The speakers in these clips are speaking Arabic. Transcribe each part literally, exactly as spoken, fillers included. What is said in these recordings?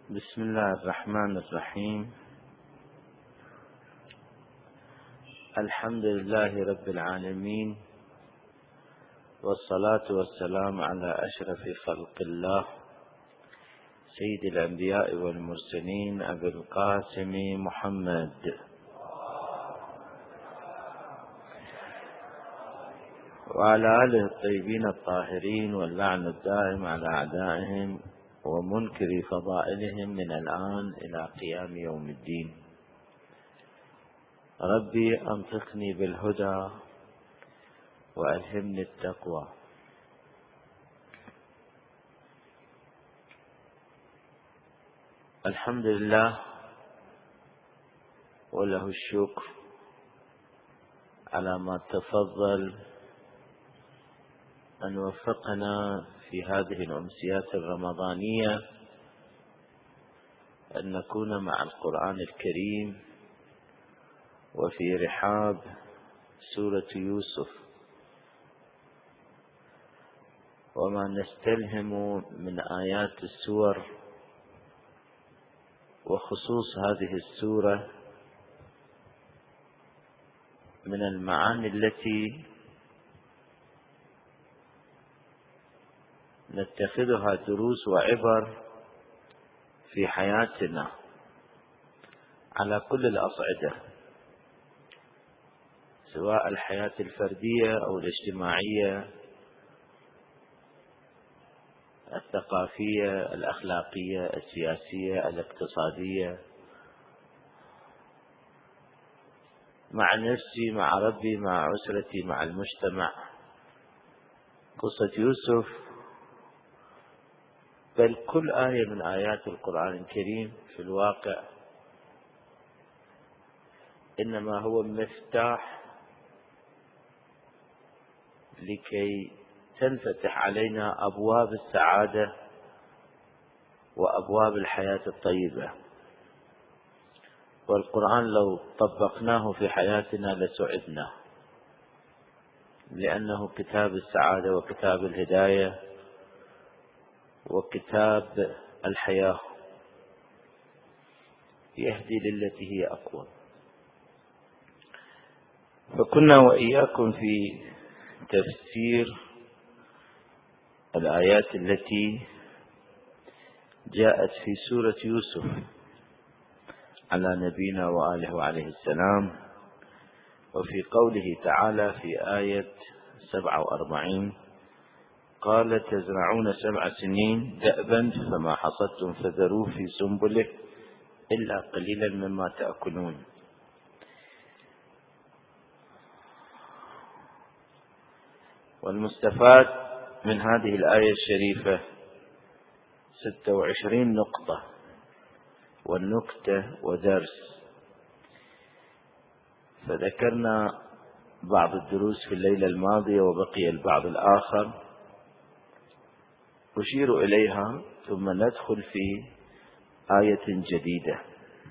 بسم الله الرحمن الرحيم. الحمد لله رب العالمين، والصلاة والسلام على أشرف خلق الله سيد الأنبياء والمرسلين أبي القاسم محمد وعلى آله الطيبين الطاهرين، واللعن الدائم على أعدائهم ومنكر فضائلهم من الآن إلى قيام يوم الدين. ربي أنطقني بالهدى وألهمني التقوى. الحمد لله وله الشكر على ما تفضل أن وفقنا في هذه الأمسيات الرمضانية أن نكون مع القرآن الكريم وفي رحاب سورة يوسف، وما نستلهم من آيات السور، وخصوص هذه السورة من المعاني التي نتخذها دروس وعبر في حياتنا على كل الأصعدة، سواء الحياة الفردية أو الاجتماعية، الثقافية، الأخلاقية، السياسية، الاقتصادية، مع نفسي، مع ربي، مع أسرتي، مع المجتمع. قصة يوسف، بل كل آية من آيات القرآن الكريم في الواقع إنما هو مفتاح لكي تنفتح علينا أبواب السعادة وأبواب الحياة الطيبة. والقرآن لو طبقناه في حياتنا لسعدنا، لأنه كتاب السعادة وكتاب الهداية وكتاب الحياة، يهدي للتي هي أقوى. فكنا وإياكم في تفسير الآيات التي جاءت في سورة يوسف على نبينا وآله وعليه السلام، وفي قوله تعالى في آية سبعة وأربعين: قال تزرعون سبع سنين دأبا فما حصدتم فذروه في سنبله إلا قليلا مما تأكلون. والمستفاد من هذه الآية الشريفة ستة وعشرين نقطة والنكتة ودرس. فذكرنا بعض الدروس في الليلة الماضية وبقي البعض الآخر أشير إليها، ثم ندخل في آية جديدة،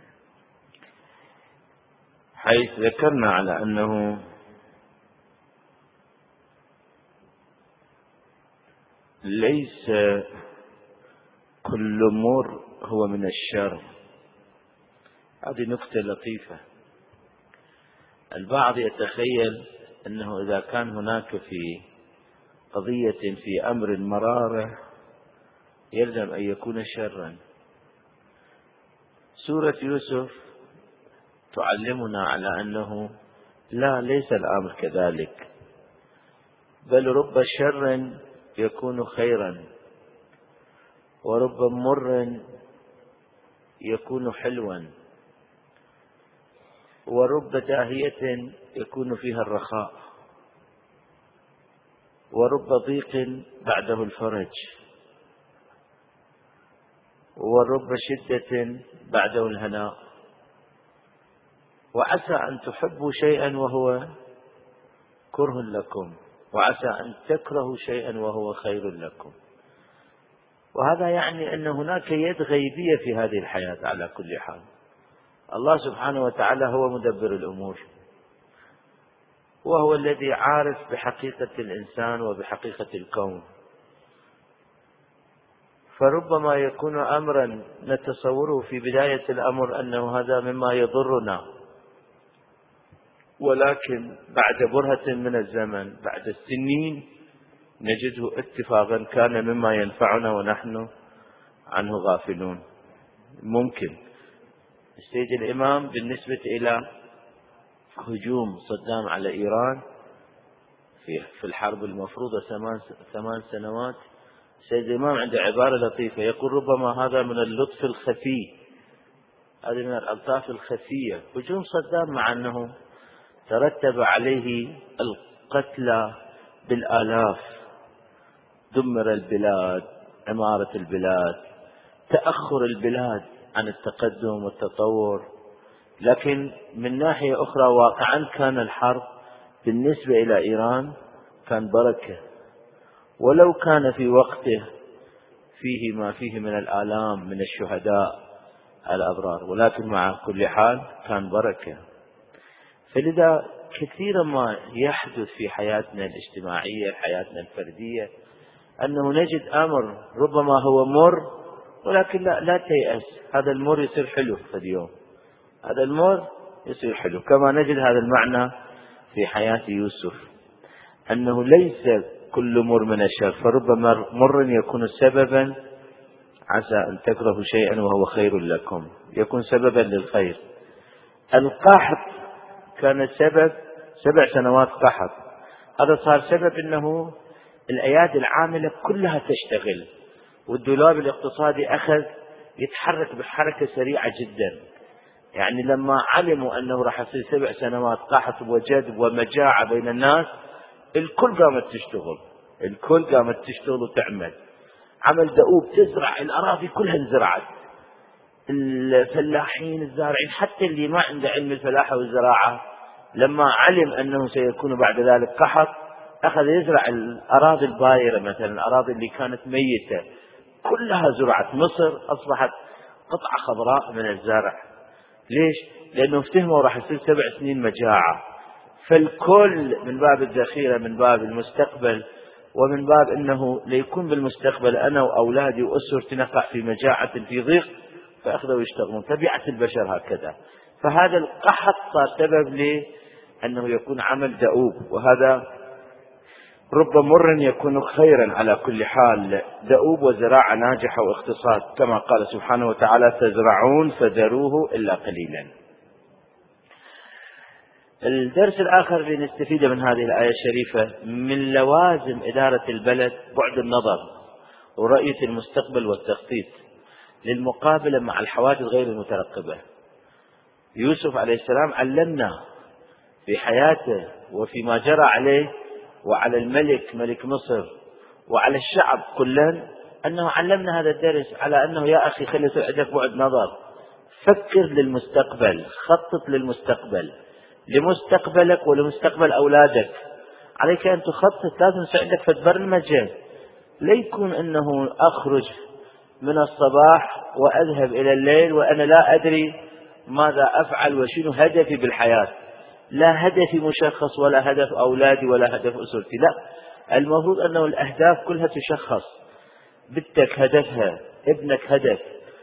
حيث ذكرنا على أنه ليس كل مر هو من الشر. هذه نكتة لطيفة. البعض يتخيل أنه إذا كان هناك في قضية في أمر مرارة يلزم أن يكون شرا. سورة يوسف تعلمنا على أنه لا، ليس الأمر كذلك، بل رب شر يكون خيرا، ورب مر يكون حلوا، ورب داهية يكون فيها الرخاء، ورب ضيق بعده الفرج، ورب شدة بعده الهناء. وعسى أن تحبوا شيئا وهو كره لكم، وعسى أن تكرهوا شيئا وهو خير لكم. وهذا يعني أن هناك يد غيبية في هذه الحياة على كل حال. الله سبحانه وتعالى هو مدبر الأمور، وهو الذي عارف بحقيقة الإنسان وبحقيقة الكون. فربما يكون أمرا نتصوره في بداية الأمر أنه هذا مما يضرنا، ولكن بعد برهة من الزمن، بعد السنين، نجده اتفاقا كان مما ينفعنا ونحن عنه غافلون. ممكن السيد الإمام بالنسبة إلى هجوم صدام على إيران في الحرب المفروضة ثمان سنوات، السيد الإمام عنده عبارة لطيفة يقول ربما هذا من اللطف الخفي، هذه من الألطاف الخفية. هجوم صدام مع أنه ترتب عليه القتلى بالآلاف، دمر البلاد، عمارة البلاد، تأخر البلاد عن التقدم والتطور، لكن من ناحية أخرى واقعا كان الحرب بالنسبة إلى إيران كان بركة، ولو كان في وقته فيه ما فيه من الآلام من الشهداء الأبرار، ولكن مع كل حال كان بركة. فلذا كثيرا ما يحدث في حياتنا الاجتماعية، حياتنا الفردية، أنه نجد أمر ربما هو مر، ولكن لا, لا تيأس، هذا المر يصير حلو في اليوم، هذا المر يصير حلو. كما نجد هذا المعنى في حياة يوسف، أنه ليس كل مر من الشر، فربما مر يكون سببا، عسى أن تكرهوا شيئا وهو خير لكم، يكون سببا للخير. القحط كان سبب، سبع سنوات قحط، هذا صار سبب أنه الأيادي العاملة كلها تشتغل، والدولاب الاقتصادي أخذ يتحرك بحركة سريعة جدا. يعني لما علموا أنه راح يصير سبع سنوات قحط وجدب ومجاعة بين الناس، الكل قامت تشتغل، الكل قامت تشتغل وتعمل، عمل دؤوب، تزرع، الأراضي كلها انزرعت، الفلاحين الزارعين، حتى اللي ما عنده علم الفلاحة والزراعة لما علم أنه سيكون بعد ذلك قحط أخذ يزرع الأراضي البايرة، مثلا الأراضي اللي كانت ميتة كلها زرعت. مصر أصبحت قطعة خضراء من الزرع. ليش؟ لأنه افتهموا راح يصير سبع سنين مجاعة، فالكل من باب الذخيرة، من باب المستقبل، ومن باب أنه ليكون بالمستقبل أنا وأولادي وأسرتي نقع في مجاعة في ضيق، فأخذوا يشتغلون. طبيعة البشر هكذا. فهذا القحط صار سبب لأنه يكون عمل دؤوب، وهذا رب مر يكون خيرا على كل حال، دؤوب وزراعة ناجحة واقتصاد، كما قال سبحانه وتعالى تزرعون فذروه إلا قليلا. الدرس الآخر اللي نستفيده من هذه الآية الشريفة، من لوازم إدارة البلد بعد النظر ورؤية المستقبل والتخطيط للمقابلة مع الحوادث غير المترقبة. يوسف عليه السلام علمنا في حياته وفيما جرى عليه وعلى الملك ملك مصر وعلى الشعب كلا، أنه علمنا هذا الدرس على أنه يا أخي خلي عندك بعد نظر، فكر للمستقبل، خطط للمستقبل، لمستقبلك ولمستقبل أولادك. عليك أن تخطط، لازم عندك في برنامج، لا يكون أنه أخرج من الصباح وأذهب إلى الليل وأنا لا أدري ماذا أفعل وشنو هدفي بالحياة، لا هدفي مشخص ولا هدف أولادي ولا هدف أسرتي. لا، المفروض أنه الأهداف كلها تشخص، بنتك هدفها، ابنك هدف،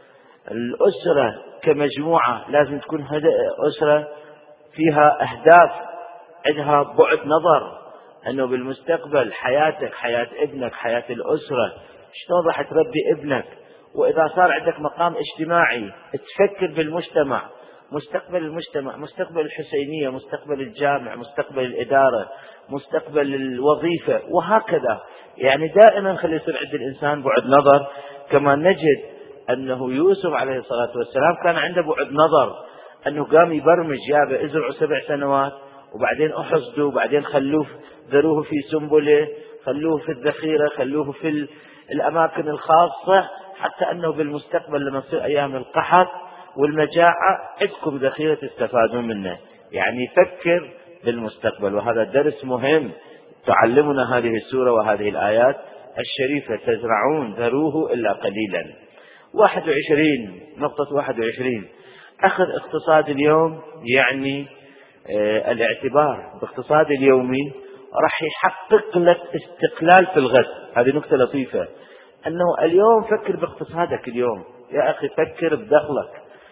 الأسرة كمجموعة لازم تكون أسرة فيها أهداف، عندها بعد نظر أنه بالمستقبل حياتك، حياة ابنك، حياة الأسرة، شلون راح تربي ابنك. وإذا صار عندك مقام اجتماعي تفكر بالمجتمع، مستقبل المجتمع، مستقبل الحسينية، مستقبل الجامع، مستقبل الإدارة، مستقبل الوظيفة، وهكذا. يعني دائما خلي يصير عند الإنسان بعد نظر. كما نجد أنه يوسف عليه الصلاة والسلام كان عنده بعد نظر، أنه قام يبرمج، يابا ازرعوا سبع سنوات وبعدين أحصدوا وبعدين خلوه ذروه في سنبله، خلوه في الذخيرة، خلوه في الأماكن الخاصة، حتى أنه بالمستقبل لما تصير أيام القحط والمجاعة عندكم ذخيرة تستفادون منه. يعني فكر بالمستقبل، وهذا درس مهم تعلمنا هذه السورة وهذه الآيات الشريفة. تزرعون ذروه إلا قليلا. واحد وعشرين نقطة واحد وعشرين، أخذ اقتصاد اليوم، يعني اه الاعتبار باقتصاد اليومي راح يحقق لك استقلال في الغد. هذه نقطة لطيفة. أنه اليوم فكر باقتصادك اليوم يا أخي، فكر بدخلك،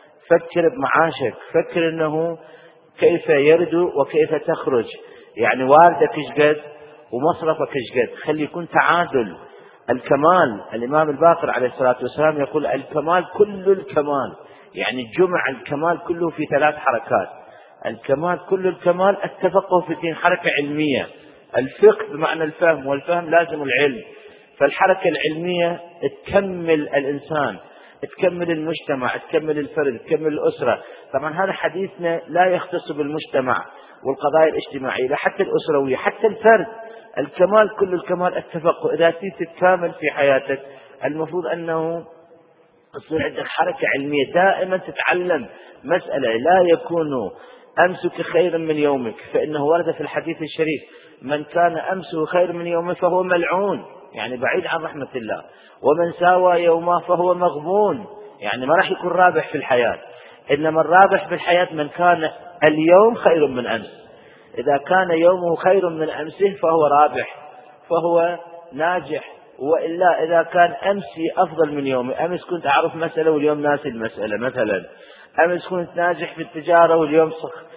فكر بمعاشك، فكر أنه كيف يردو وكيف تخرج، يعني واردك إيش قد ومصرفك إيش قد، خلي يكون تعادل. الكمال، الإمام الباقر عليه الصلاة والسلام يقول الكمال كل الكمال، يعني جمع الكمال كله في ثلاث حركات. الكمال كل الكمال التفقه في الدين، حركة علمية، الفقه بمعنى الفهم، والفهم لازم العلم. فالحركة العلمية تكمل الإنسان، تكمل المجتمع، تكمل الفرد، تكمل الأسرة. طبعا هذا حديثنا لا يختص بالمجتمع والقضايا الاجتماعية، لا حتى الأسروية، حتى الفرد. الكمال كل الكمال التفقه. إذا تريد تتكامل في حياتك المفروض أنه تصير عندك حركة علمية، دائما تتعلم مسألة. لا يكون أمسك خيرا من يومك، فإنه ورد في الحديث الشريف من كان أمسه خير من يومه فهو ملعون، يعني بعيد عن رحمة الله. ومن ساوى يومه فهو مغبون، يعني ما راح يكون رابح في الحياة. إنما الرابح في الحياة من كان اليوم خير من أمس. إذا كان يومه خير من أمسه فهو رابح، فهو ناجح. وإلا إذا كان أمسي أفضل من يومي، أمس كنت أعرف مسألة واليوم ناسي المسألة مثلا، أمس كنت ناجح في التجارة واليوم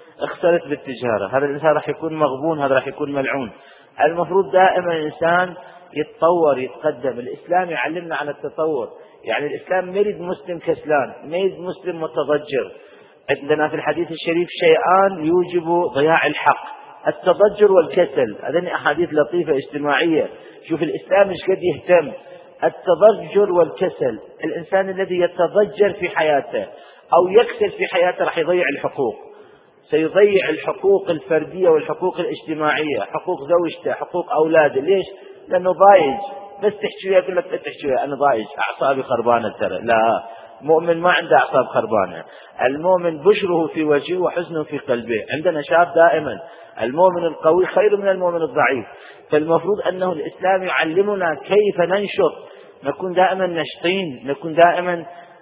اختلت بالتجارة، هذا الإنسان راح يكون مغبون، هذا راح يكون ملعون. المفروض دائما الإنسان يتطور يتقدم. الإسلام يعلمنا على التطور، يعني الإسلام ما يريد مسلم كسلان، ما يريد مسلم متضجر. عندنا في الحديث الشريف شيئان يوجب ضياع الحق، التضجر والكسل. هذين أحاديث لطيفة اجتماعية. شوف الإسلام ايش قد يهتم، التضجر والكسل. الإنسان الذي يتضجر في حياته أو يكسل في حياته راح يضيع الحقوق، سيضيع الحقوق الفردية والحقوق الاجتماعية، حقوق زوجته، حقوق أولاده. ليش؟ لأنه ضايج. بس تحكي يقول لك تحكي أنا ضايج، أعصابي خربانة ترى. لا، مؤمن ما عنده أعصاب خربانة. المؤمن بشره في وجهه وحزنه في قلبه. عندنا شاب دائما المؤمن القوي خير من المؤمن الضعيف. فالمفروض أنه الإسلام يعلمنا كيف ننشط، نكون دائما نشطين، نكون دائما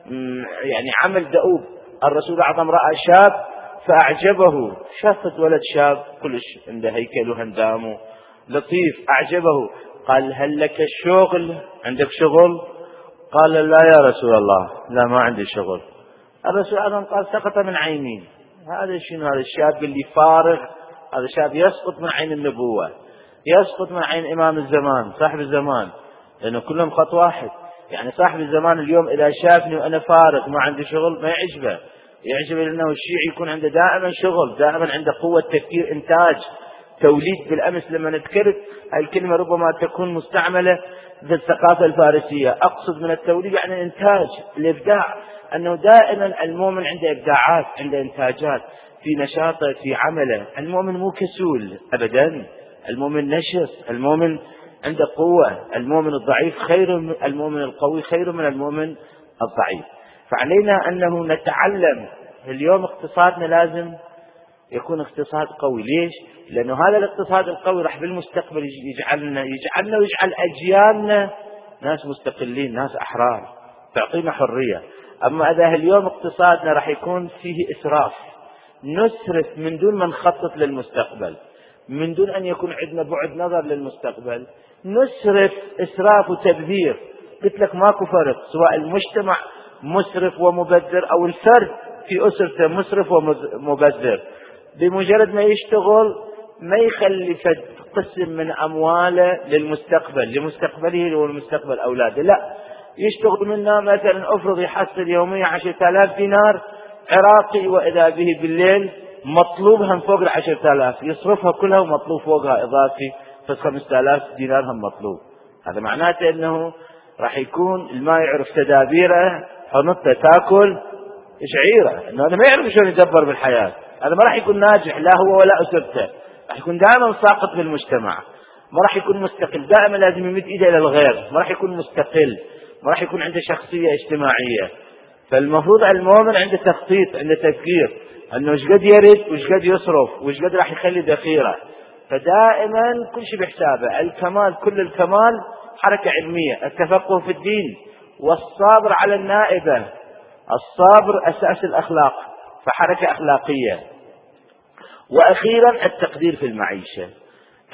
يعني عمل دؤوب. الرسول الأعظم رأى شاب فأعجبه، شافت ولد شاب كلش عنده هيكل وهندامه لطيف، أعجبه. قال هل لك الشغل؟ عندك شغل؟ قال لا يا رسول الله، لا ما عندي شغل. الرسول الأعظم قال سقط من عيني. هذا شنو؟ هذا الشاب اللي فارغ، هذا شاب يسقط من عين النبوة، يسقط من عين إمام الزمان صاحب الزمان، لأنه كلهم خط واحد. يعني صاحب الزمان اليوم إذا شافني وأنا فارغ ما عندي شغل ما يعجبه، يعجبه لأنه الشيعي يكون عنده دائما شغل، دائما عنده قوة تفكير، إنتاج، توليد. بالأمس لما نذكرت الكلمة ربما تكون مستعملة في الثقافة الفارسية، أقصد من التوليد يعني الإنتاج، الإبداع. أنه دائما المؤمن عنده إبداعات، عنده إنتاجات في نشاطه في عمله. المؤمن مو كسول أبدا، المؤمن نشط، المؤمن عنده قوة. المؤمن الضعيف خير من المؤمن القوي، خير من المؤمن الضعيف. فعلينا أنه نتعلم. اليوم اقتصادنا لازم يكون اقتصاد قوي. ليش؟ لأنه هذا الاقتصاد القوي راح بالمستقبل يجعلنا يجعلنا ويجعل أجيالنا ناس مستقلين، ناس أحرار، تعطينا حرية. أما إذا اليوم اقتصادنا راح يكون فيه إسراف، نسرف من دون ما نخطط للمستقبل، من دون أن يكون عندنا بعد نظر للمستقبل، نسرف إسراف وتبذير. قلت لك ماكو فرق، سواء المجتمع مسرف ومبذر أو الفرد في أسرته مسرف ومبذر. بمجرد ما يشتغل ما يخلي فد قسم من أمواله للمستقبل، لمستقبله والمستقبل أولاده، لا، يشتغل منها مثلا أفرض يحصل يوميا عشرة آلاف دينار عراقي، وإذا به بالليل مطلوبها فوق العشرة آلاف، يصرفها كلها ومطلوب فوقها إضافي، بس خمسة آلاف دينار هم مطلوب. هذا معناته أنه راح يكون ما يعرف تدابيره، حنطة تاكل شعيرة، أنه أنا ما يعرف شلون يدبر بالحياة. هذا ما راح يكون ناجح، لا هو ولا أسرته، راح يكون دائما ساقط بالمجتمع، ما راح يكون مستقل، دائما لازم يمد إيده إلى الغير، ما راح يكون مستقل، ما راح يكون عنده شخصية اجتماعية. فالمفروض المؤمن عنده تخطيط، عنده تفكير، أنه إيش قد يرد وإيش قد يصرف وإيش قد راح يخلي ذخيرة. فدائما كل شيء بحسابه. الكمال كل الكمال حركة علمية، التفقه في الدين، والصبر على النائبة. الصبر أساس الأخلاق، فحركة أخلاقية. وأخيرا التقدير في المعيشة.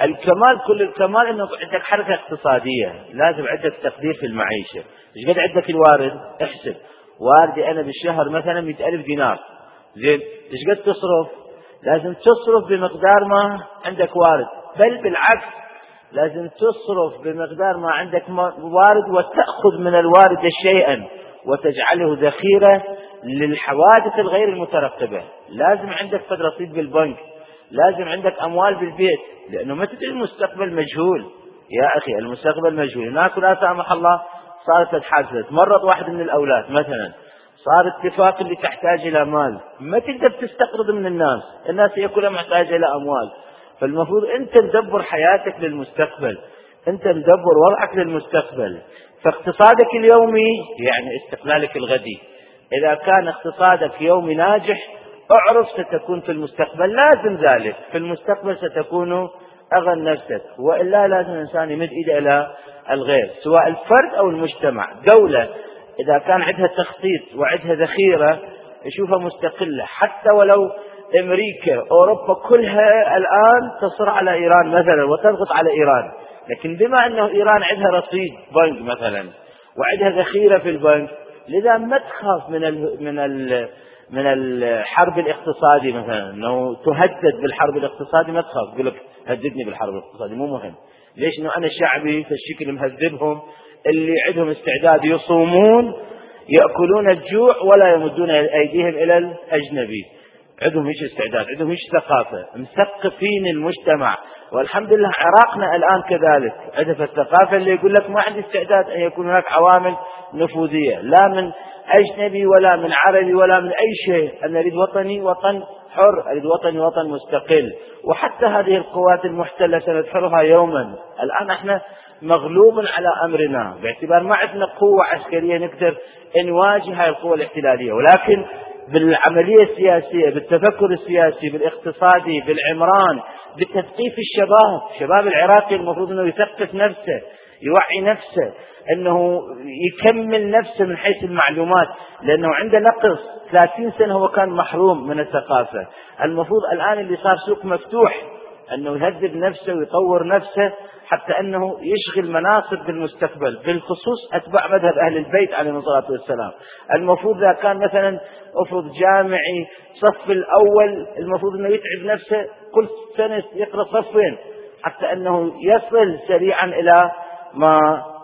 الكمال كل الكمال أنه عندك حركة اقتصادية، لازم عندك تقدير في المعيشة. إيش قد عندك الوارد؟ احسب واردي أنا بالشهر مثلا مئة ألف دينار، زين إيش قد تصرف؟ لازم تصرف بمقدار ما عندك وارد، بل بالعكس لازم تصرف بمقدار ما عندك وارد وتأخذ من الوارد شيئا وتجعله ذخيرة للحوادث الغير المترقبة. لازم عندك قد رصيد بالبنك، لازم عندك أموال بالبيت، لأنه ما تدري المستقبل مجهول يا أخي، المستقبل مجهول. هناك لا سامح الله صارت حادثة، مرض واحد من الأولاد مثلا، صار اتفاق اللي تحتاج إلى مال، ما تقدر تستقرض من الناس، الناس هي كلها محتاجة إلى أموال. فالمفروض أنت مدبر حياتك للمستقبل، أنت مدبر وضعك للمستقبل. فاقتصادك اليومي يعني استقلالك الغدي. إذا كان اقتصادك يومي ناجح اعرف ستكون في المستقبل، لازم ذلك في المستقبل ستكون أغنى نفسك، وإلا لازم الإنسان يمد إيده إلى الغير، سواء الفرد أو المجتمع. دولة إذا كان عندها تخطيط وعندها ذخيرة يشوفها مستقلة، حتى ولو أمريكا أوروبا كلها الآن تصر على إيران مثلا وتضغط على إيران، لكن بما أنه إيران عندها رصيد بنك مثلا وعندها ذخيرة في البنك، لذا ما تخاف من ال من ال من الحرب الاقتصادي مثلا، أنه تهدد بالحرب الاقتصادي، ما تخاف، يقول لك هددني بالحرب الاقتصادي، مو مهم. ليش؟ إنه أنا شعبي في الشكل مهذبهم اللي عندهم استعداد يصومون يأكلون الجوع ولا يمدون أيديهم إلى الأجنبي، عندهم ايش استعداد، عندهم ايش ثقافة، مثقفين المجتمع. والحمد لله عراقنا الآن كذلك عندها الثقافة اللي يقول لك ما عندي استعداد أن يكون هناك عوامل نفوذية، لا من أجنبي ولا من عربي ولا من أي شيء، أنا أريد وطني وطن حر، أريد وطني وطن مستقل. وحتى هذه القوات المحتلة سندحرها يوما. الآن احنا مغلوب على أمرنا باعتبار ما عندنا قوة عسكرية نقدر نواجه هذه القوة الاحتلالية، ولكن بالعملية السياسية، بالتفكر السياسي، بالاقتصادي، بالعمران، بتثقيف الشباب. الشباب العراقي المفروض أنه يثقف نفسه، يوعي نفسه، أنه يكمل نفسه من حيث المعلومات، لأنه عنده نقص. ثلاثين سنة هو كان محروم من الثقافة. المفروض الآن اللي صار سوق مفتوح أنه يهذب نفسه ويطور نفسه حتى أنه يشغل مناصب بالمستقبل، بالخصوص أتباع مذهب أهل البيت عليهم الصلاة والسلام. المفروض إذا كان مثلا أفرض جامعي صف الأول، المفروض أنه يتعب نفسه كل سنة يقرأ صفين حتى أنه يصل سريعا إلى ما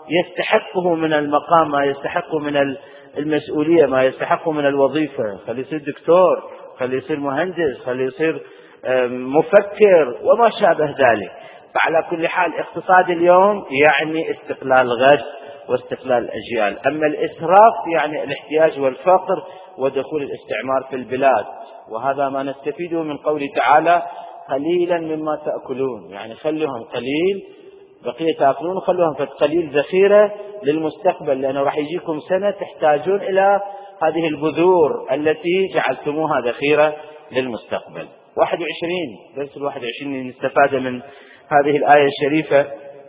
يستحقه من المقام، ما يستحقه من المسؤولية، ما يستحقه من الوظيفة. خلي يصير دكتور، خلي يصير مهندس، خلي يصير مفكر وما شابه ذلك. فعلى كل حال اقتصاد اليوم يعني استقلال غد واستقلال الأجيال. أما الإسراف يعني الاحتياج والفقر ودخول الاستعمار في البلاد، وهذا ما نستفيده من قوله تعالى قليلا مما تأكلون، يعني خلوهم قليل بقية تأكلون وخلوهم في قليل ذخيرة للمستقبل، لأنه راح يجيكم سنة تحتاجون إلى هذه البذور التي جعلتموها ذخيرة للمستقبل. واحد وعشرين درس الواحد وعشرين نستفاد من هذه الآية الشريفة: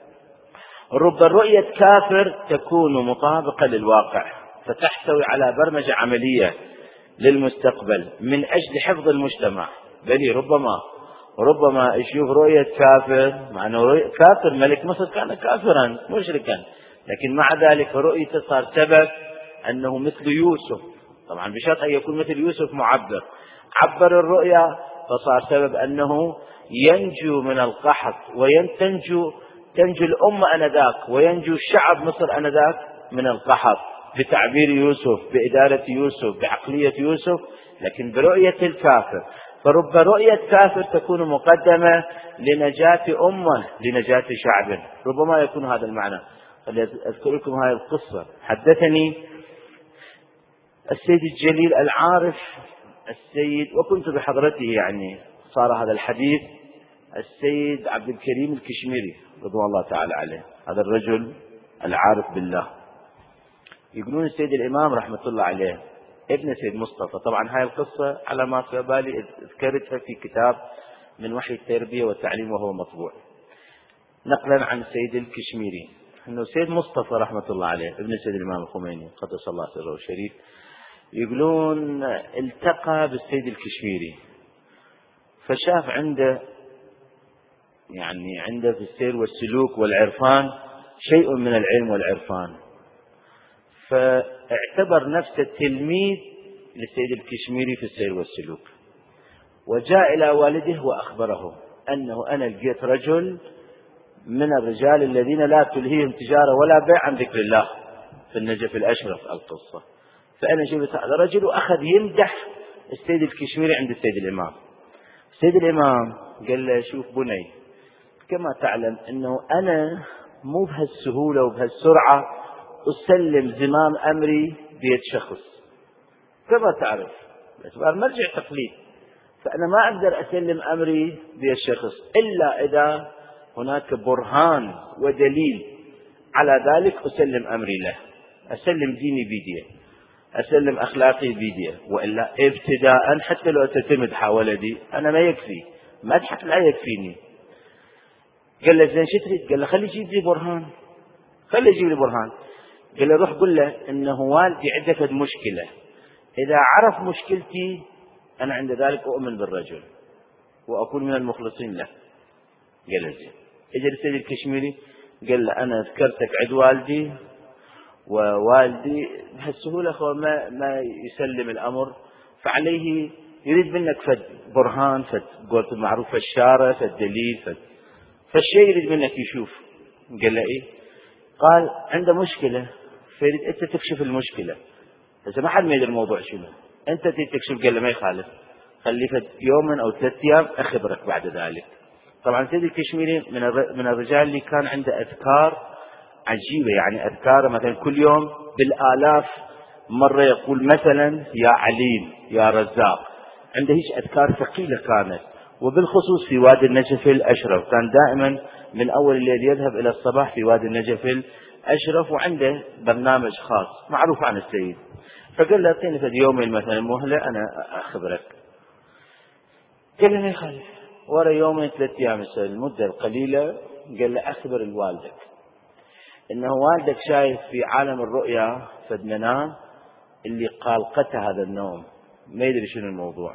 رب رؤية كافر تكون مطابقة للواقع فتحتوي على برمجة عملية للمستقبل من أجل حفظ المجتمع. بل ربما ربما يشوف رؤية كافر، مع أنه كافر ملك مصر كان كافرا مشركا، لكن مع ذلك رؤيته صار سبب أنه مثل يوسف، طبعا بشرط أن يكون مثل يوسف معبر، عبر الرؤيا فصار سبب أنه ينجو من القحط وينتنجو تنجو الأمة أنذاك وينجو الشعب مصر أنذاك من القحط بتعبير يوسف، بإدارة يوسف، بعقلية يوسف، لكن برؤية الكافر. فرب رؤية كافر تكون مقدمة لنجاة أمة، لنجاة شعب، ربما يكون هذا المعنى. أذكر لكم هذه القصة. حدثني السيد الجليل العارف السيد، وكنت بحضرته يعني صار هذا الحديث، السيد عبد الكريم الكشميري رضوان الله تعالى عليه، هذا الرجل العارف بالله. يقولون السيد الإمام رحمة الله عليه ابن سيد مصطفى. طبعا هاي القصة على ما في بالي اذكرتها في كتاب من وحي التربية والتعليم وهو مطبوع، نقلا عن سيد الكشميري، انه سيد مصطفى رحمة الله عليه ابن سيد الإمام الخميني قدس الله سره الشريف، يقولون التقى بالسيد الكشميري فشاف عنده يعني عنده في السير والسلوك والعرفان شيء من العلم والعرفان، فاعتبر نفسه تلميذ للسيد الكشميري في السير والسلوك، وجاء إلى والده وأخبره أنه أنا لقيت رجل من الرجال الذين لا تلهيهم تجارة ولا بيع عن ذكر الله في النجف الأشرف القصة، فأنا جبت هذا الرجل، وأخذ يمدح السيد الكشميري عند السيد الإمام. السيد الإمام قال له شوف بني، كما تعلم أنه أنا مو بهالسهولة وبهالسرعة أسلم زمام أمري بيد شخص، كما تعرف باعتبار مرجع تقليد، فأنا ما أقدر أسلم أمري بيد شخص إلا إذا هناك برهان ودليل على ذلك أسلم أمري له، أسلم ديني بيديه، أسلم أخلاقي بيديه، وإلا ابتداء حتى لو تتمدح ولدي أنا ما يكفي، مدحك لا يكفيني. قال له زين شو تريد؟ قال له خلي يجيب لي برهان، خلي يجيب لي برهان. قال له روح قل له إنه والدي عنده مشكلة، إذا عرف مشكلتي أنا عند ذلك أؤمن بالرجل وأكون من المخلصين له. قال له زين. اجى السيد الكشميري قال له أنا ذكرتك عند والدي، ووالدي بهالسهولة أخوة ما ما يسلم الأمر، فعليه يريد منك فد برهان، فد قلت معروف الشارة، فد دليل، فد فالشيء يريد منك يشوف. قال له إيه؟ قال عنده مشكلة فيريد أنت تكشف المشكلة، إذا ما حد ما يدري الموضوع شنو أنت تكشف. قال له ما يخالف، خلي فد يوما أو ثلاث أيام أخبرك بعد ذلك. طبعا سيد الكشميري من من الرجال اللي كان عنده أذكار عجيبة، يعني أذكار مثلا كل يوم بالآلاف مرة يقول مثلا يا عليم يا رزاق، عنده هيك أذكار ثقيلة كانت، وبالخصوص في وادي النجف الأشرف كان دائما من أول الليل يذهب إلى الصباح في وادي النجف الأشرف، وعنده برنامج خاص معروف عن السيد. فقال له اعطيني في يومين مثلا مهلة أنا أخبرك. قال له ما يخالف، ورا يومين ثلاث أيام المدة القليلة قال له أخبر الوالدك إنه والدك شايف في عالم الرؤيا فد منام اللي قالقته هذا النوم، ما يدري شنو الموضوع.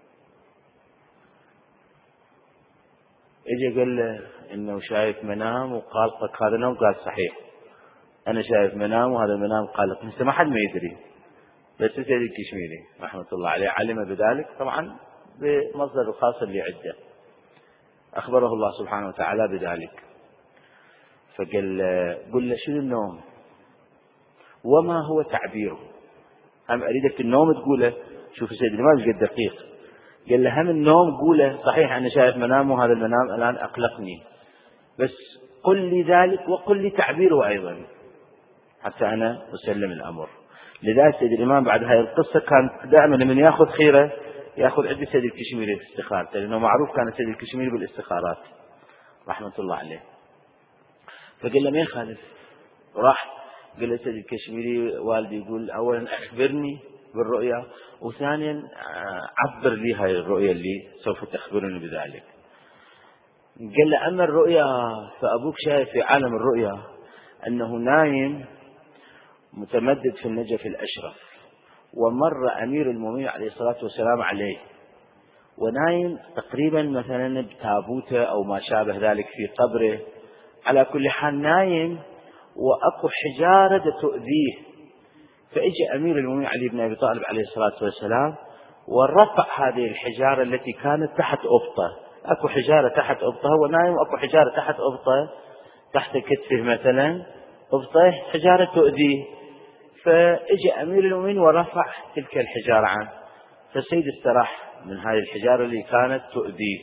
اجى قال له إنه شايف منام وقالقك هذا النوم، قال صحيح أنا شايف منام وهذا المنام قالق، بس ما حد ما يدري، بس السيد الكشميري رحمة الله عليه علم بذلك طبعا بمصدر الخاص اللي عنده، أخبره الله سبحانه وتعالى بذلك. فقال قل له شنو النوم وما هو تعبيره، أم أريدك النوم تقوله. شوف السيد الإمام قد دقيق، قال له هم النوم قوله صحيح أنا شايف منام وهذا المنام الآن أقلقني، بس قل لي ذلك وقل لي تعبيره أيضا حتى أنا أسلم الأمر. لذلك السيد الإمام بعد هذه القصة كان دائما من يأخذ خيره يأخذ عند السيد الكشميري في استخارته، لأنه معروف كان السيد الكشميري بالاستخارات رحمة الله عليه. فقال له ما يخالف، راح قال له السيد الكشميري والدي يقول أولا أخبرني بالرؤيا، وثانيا عبر لي هاي الرؤيا اللي سوف تخبرني بذلك. قال له أما الرؤيا فأبوك شايف في عالم الرؤيا أنه نايم متمدد في النجف الأشرف، ومر أمير المؤمنين عليه الصلاة والسلام عليه ونايم تقريبا مثلا بتابوته أو ما شابه ذلك في قبره، على كل حال نايم وأكو حجارة تؤذيه. فإجى أمير المؤمنين علي بن أبي طالب عليه الصلاة والسلام ورفع هذه الحجارة التي كانت تحت أبطة، أكو حجارة تحت أبطة، هو نايم أكو حجارة تحت أبطة تحت كتفه مثلا أبطة حجارة تؤذيه. فإجى أمير المؤمنين ورفع تلك الحجارة عنه، فالسيد استراح من هذه الحجارة اللي كانت تؤذيه.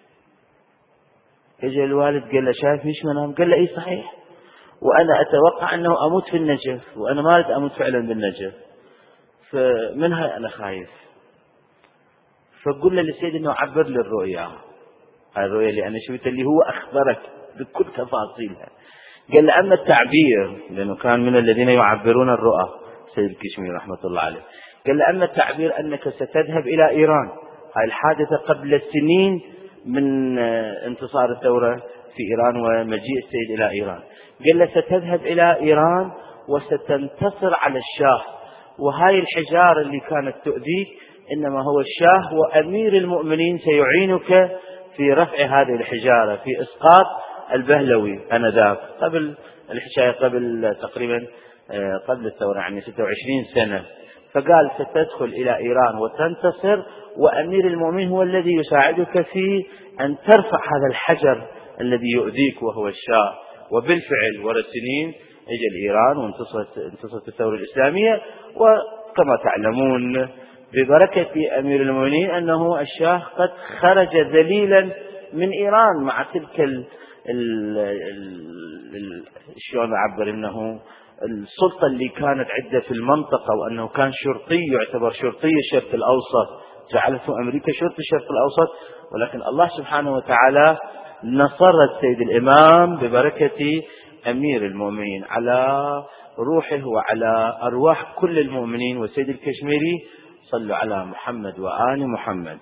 إجى الوالد قال له شايف مش منام؟ قال له إيه صحيح، وأنا أتوقع أنه أموت في النجف، وأنا ما أريد أموت فعلا بالنجف، فمنها أنا خايف. فقل له للسيد أنه عبر لي الرؤيا، هاي الرؤيا اللي أنا شفتها اللي هو أخبرك بكل تفاصيلها. قال له أما التعبير، لأنه كان من الذين يعبرون الرؤى سيد الكشميري رحمة الله عليه، قال له أما التعبير أنك ستذهب إلى إيران، هاي الحادثة قبل سنين من انتصار الثورة في إيران ومجيء السيد إلى إيران، قال له ستذهب إلى إيران وستنتصر على الشاه، وهاي الحجارة اللي كانت تؤذيك إنما هو الشاه، وأمير المؤمنين سيعينك في رفع هذه الحجارة، في إسقاط البهلوي أنذاك قبل الحكاية، قبل تقريبا قبل الثورة يعني ستة وعشرين سنة. فقال ستدخل إلى إيران وتنتصر، وأمير المؤمنين هو الذي يساعدك في أن ترفع هذا الحجر الذي يؤذيك وهو الشاه. وبالفعل ورا سنين اجى الإيران وانتصرت انتصرت الثورة الإسلامية. وكما تعلمون ببركة أمير المؤمنين أنه الشاه قد خرج ذليلا من إيران مع تلك ال ال ال شلون أعبر إنه السلطة اللي كانت عنده في المنطقة، وأنه كان شرطي يعتبر شرطي الشرق الأوسط، جعلته أمريكا شرطي الشرق الأوسط. ولكن الله سبحانه وتعالى نصر السيد الإمام ببركة أمير المؤمنين على روحه وعلى أرواح كل المؤمنين. والسيد الكشميري صلوا على محمد وآل محمد.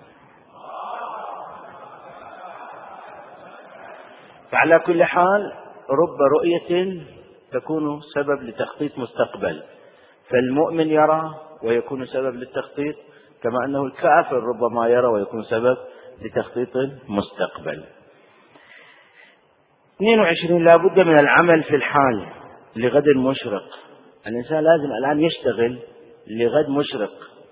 فعلى كل حال رب رؤية تكون سبب لتخطيط مستقبل، فالمؤمن يرى ويكون سبب للتخطيط، كما أنه الكافر ربما يرى ويكون سبب لتخطيط مستقبل. اثنين وعشرين لا بد من العمل في الحال لغد مشرق. الإنسان لازم الآن يشتغل لغد مشرق،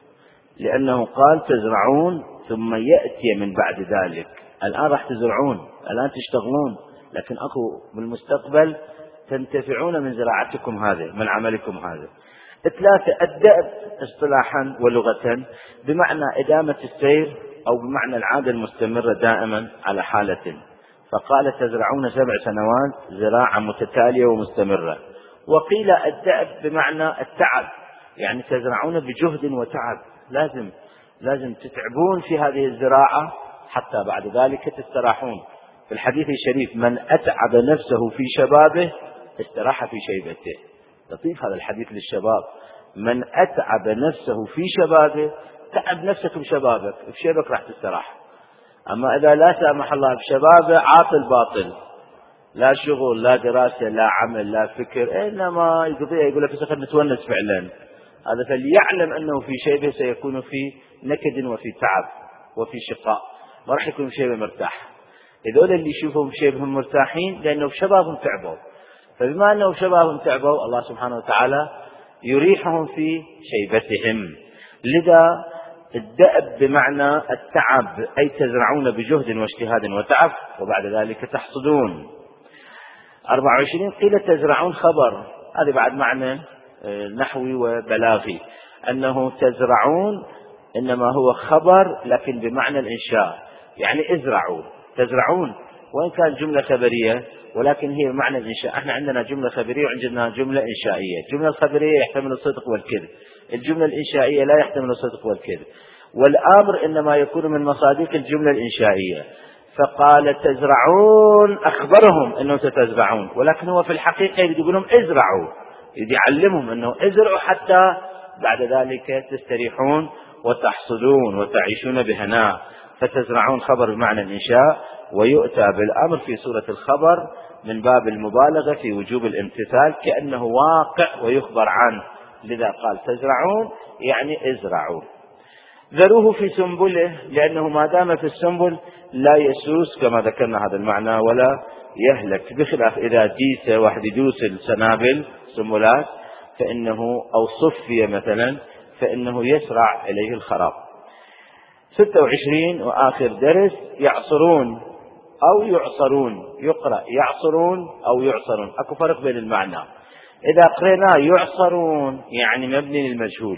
لأنه قال تزرعون ثم يأتي من بعد ذلك. الآن راح تزرعون، الآن تشتغلون، لكن أخو بالمستقبل تنتفعون من زراعتكم هذه، من عملكم هذا. ثلاثة الدأب اصطلاحا ولغة بمعنى إدامة السير أو بمعنى العادة المستمرة دائما على حالة. فقال تزرعون سبع سنوات زراعة متتالية ومستمرة. وقيل الدأب بمعنى التعب، يعني تزرعون بجهد وتعب، لازم لازم تتعبون في هذه الزراعة حتى بعد ذلك تستراحون. في الحديث الشريف من أتعب نفسه في شبابه استراح في شيبته. لطيف هذا الحديث للشباب، من أتعب نفسه في شبابه. تعب نفسك بشبابك، في شيبك راح تستراح. أما إذا لا سامح الله بشبابه عاطل باطل، لا شغل لا دراسة لا عمل لا فكر، إنما يقضيها يقول لك سخر نتونس فعلا. هذا فليعلم أنه في شيبه سيكون في نكد وفي تعب وفي شقاء، ما راح يكون في شيبه مرتاح. هذول اللي يشوفهم في شيبهم مرتاحين لأنه في شبابهم تعبوا، فبما أنه في شبابهم تعبوا الله سبحانه وتعالى يريحهم في شيبتهم. لذا الدأب بمعنى التعب، أي تزرعون بجهد واجتهاد وتعب وبعد ذلك تحصدون. أربعة وعشرين قيل تزرعون خبر، هذا بعد معنى نحوي وبلاغي، أنه تزرعون إنما هو خبر لكن بمعنى الإنشاء، يعني ازرعوا تزرعون، وإن كان جملة خبرية ولكن هي بمعنى الإنشاء. احنا عندنا جملة خبرية وعندنا جملة إنشائية. الجملة الخبرية يحتمل الصدق والكذب، الجملة الإنشائية لا يحتمل الصدق والكذب، والأمر إنما يكون من مصادق الجملة الإنشائية. فقال تزرعون أخبرهم أنه ستزرعون، ولكن هو في الحقيقة يقول لهم ازرعوا، يعلمهم أنه ازرعوا حتى بعد ذلك تستريحون وتحصدون وتعيشون بهناء. فتزرعون خبر بمعنى الإنشاء، ويؤتى بالأمر في سورة الخبر من باب المبالغة في وجوب الامتثال كأنه واقع ويخبر عنه. لذا قال تزرعون يعني ازرعوا. ذروه في سنبله، لأنه ما دام في السنبل لا يسوس كما ذكرنا هذا المعنى ولا يهلك، بخلاف إذا ديس واحد يدوس السنابل سنبلات فإنه أو صفية مثلا فإنه يسرع إليه الخراب. ستة وعشرين وآخر درس يعصرون أو يعصرون، يقرأ يعصرون أو يعصرون، أكو فرق بين المعنى. إذا قرأنا يعصرون يعني مبني للمجهول،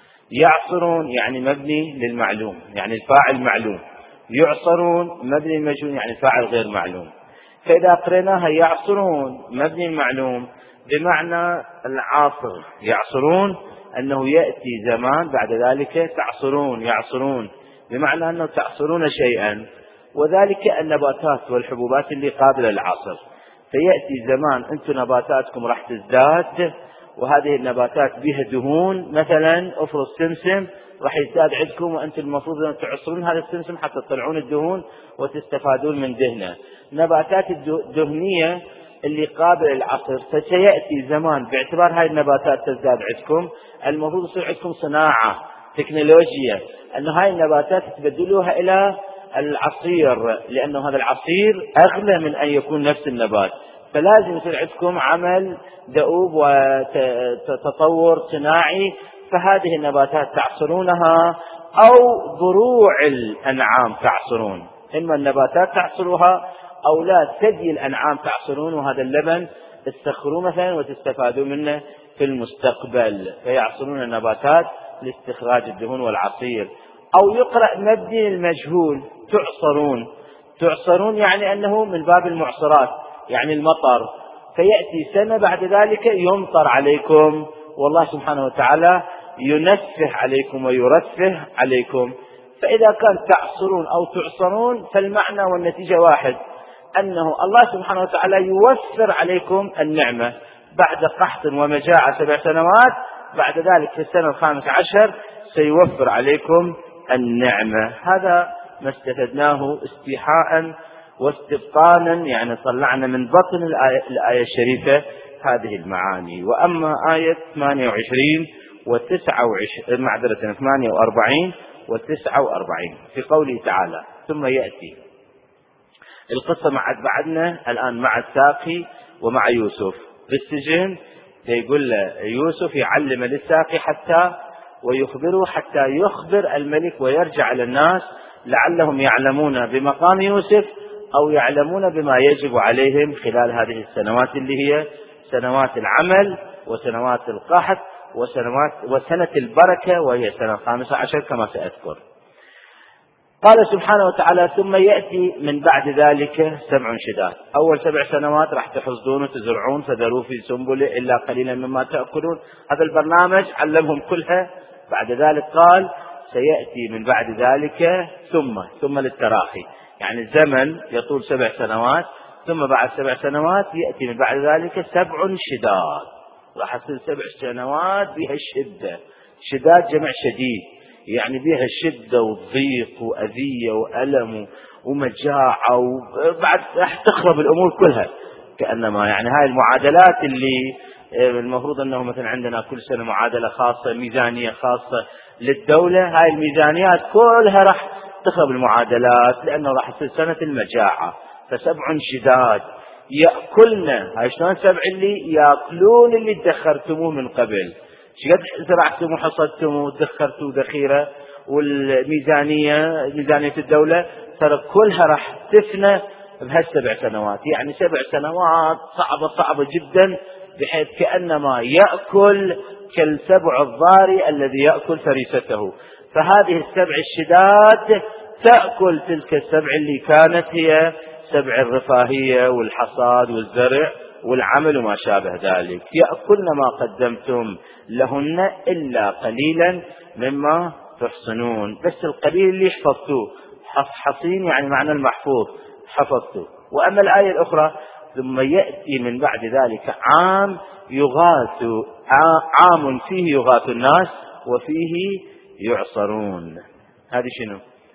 يعصرون يعني مبني للمعلوم يعني الفاعل معلوم، يعصرون مبني للمجهول يعني الفاعل غير معلوم. فإذا قرأناها يعصرون مبني المعلوم بمعنى العاصر، يعصرون أنه يأتي زمان بعد ذلك تعصرون، يعصرون بمعنى أنه تعصرون شيئا، وذلك النباتات والحبوبات اللي قابلة للعصر. فيأتي زمان أنتم نباتاتكم راح تزداد، وهذه النباتات بها دهون، مثلا أفرز سمسم راح يزداد عندكم، وأنتم المفروض أن تعصرون هذا السمسم حتى تطلعون الدهون وتستفادون من دهنه. نباتات الدهنية اللي قابل العصر فسيأتي زمان باعتبار هاي النباتات تزداد عندكم، المفروض يصير عندكم صناعة تكنولوجيا أن هاي النباتات تبدلوها إلى العصير، لأنه هذا العصير أغلى من أن يكون نفس النبات، فلازم يصير عندكم عمل دؤوب وتطور صناعي، فهذه النباتات تعصرونها أو ضروع الأنعام تعصرون، إما النباتات تعصروها أو لا ثدي الأنعام تعصرون، وهذا اللبن تستخروه مثلا وتستفادوا منه في المستقبل، فيعصرون النباتات لاستخراج الدهون والعصير. أو يقرأ مبني المجهول تعصرون، تعصرون يعني أنه من باب المعصرات، يعني المطر، فيأتي سنة بعد ذلك يمطر عليكم، والله سبحانه وتعالى ينفه عليكم ويرفه عليكم. فإذا كان تعصرون أو تعصرون فالمعنى والنتيجة واحد، أنه الله سبحانه وتعالى يوفر عليكم النعمة بعد قحط ومجاعة سبع سنوات، بعد ذلك في السنة الخامسة عشر سيوفر عليكم النعمة. هذا ما استفدناه استيحاء واستبطانا، يعني طلعنا من بطن الآية, الآية الشريفة هذه المعاني. وأما آية ثمانية وعشرين وتسعة وعشرين معذرة ثمانية وأربعين وتسعة وأربعين في قوله تعالى ثم يأتي، القصة مع بعدنا الآن مع الساقي ومع يوسف بالسجن، يقول له يوسف يعلم للساقي حتى ويخبره حتى يخبر الملك ويرجع للناس لعلهم يعلمون بمقام يوسف أو يعلمون بما يجب عليهم خلال هذه السنوات اللي هي سنوات العمل وسنوات القحط وسنوات وسنة البركة وهي سنة الخامسة عشر كما سأذكر. قال سبحانه وتعالى ثم يأتي من بعد ذلك سبع شداد. أول سبع سنوات راح تحصدون وتزرعون فذروا في سنبله إلا قليلا مما تأكلون، هذا البرنامج علمهم كلها. بعد ذلك قال سيأتي من بعد ذلك ثم ثم للتراخي، يعني الزمن يطول سبع سنوات، ثم بعد سبع سنوات يأتي من بعد ذلك سبع شداد، راح تصير سبع سنوات بها الشدة، شداد جمع شديد، يعني بها الشدة والضيق وأذية وألم ومجاعة، وبعد راح تخرب الأمور كلها كأنما، يعني هاي المعادلات اللي المفروض أنه مثلا عندنا كل سنة معادلة خاصة ميزانية خاصة للدولة، هاي الميزانيات كلها راح تخرب المعادلات لأنه راح تصير سنة المجاعة. فسبع شداد يأكلنا، هاي شلون سبع اللي يأكلون اللي ادخرتموه من قبل، شقد زرعتم وحصدتم ودخرتوا ذخيرة، والميزانية ميزانية الدولة ترى كلها راح تفنى بهالسبع سنوات، يعني سبع سنوات صعبة صعبة جدا، بحيث كأنما يأكل كالسبع الضاري الذي يأكل فريسته. فهذه السبع الشداد تأكل تلك السبع اللي كانت هي سبع الرفاهية والحصاد والزرع والعمل وما شابه ذلك، يأكلن ما قدمتم لهن إلا قليلا مما تحصنون، بس القليل اللي حفظتوه، حصين يعني معنى المحفوظ حفظتوه. وأما الآية الأخرى ثم يأتي من بعد ذلك عام يغاث، عام فيه يغاث الناس وفيه يعصرون. هذه شنو؟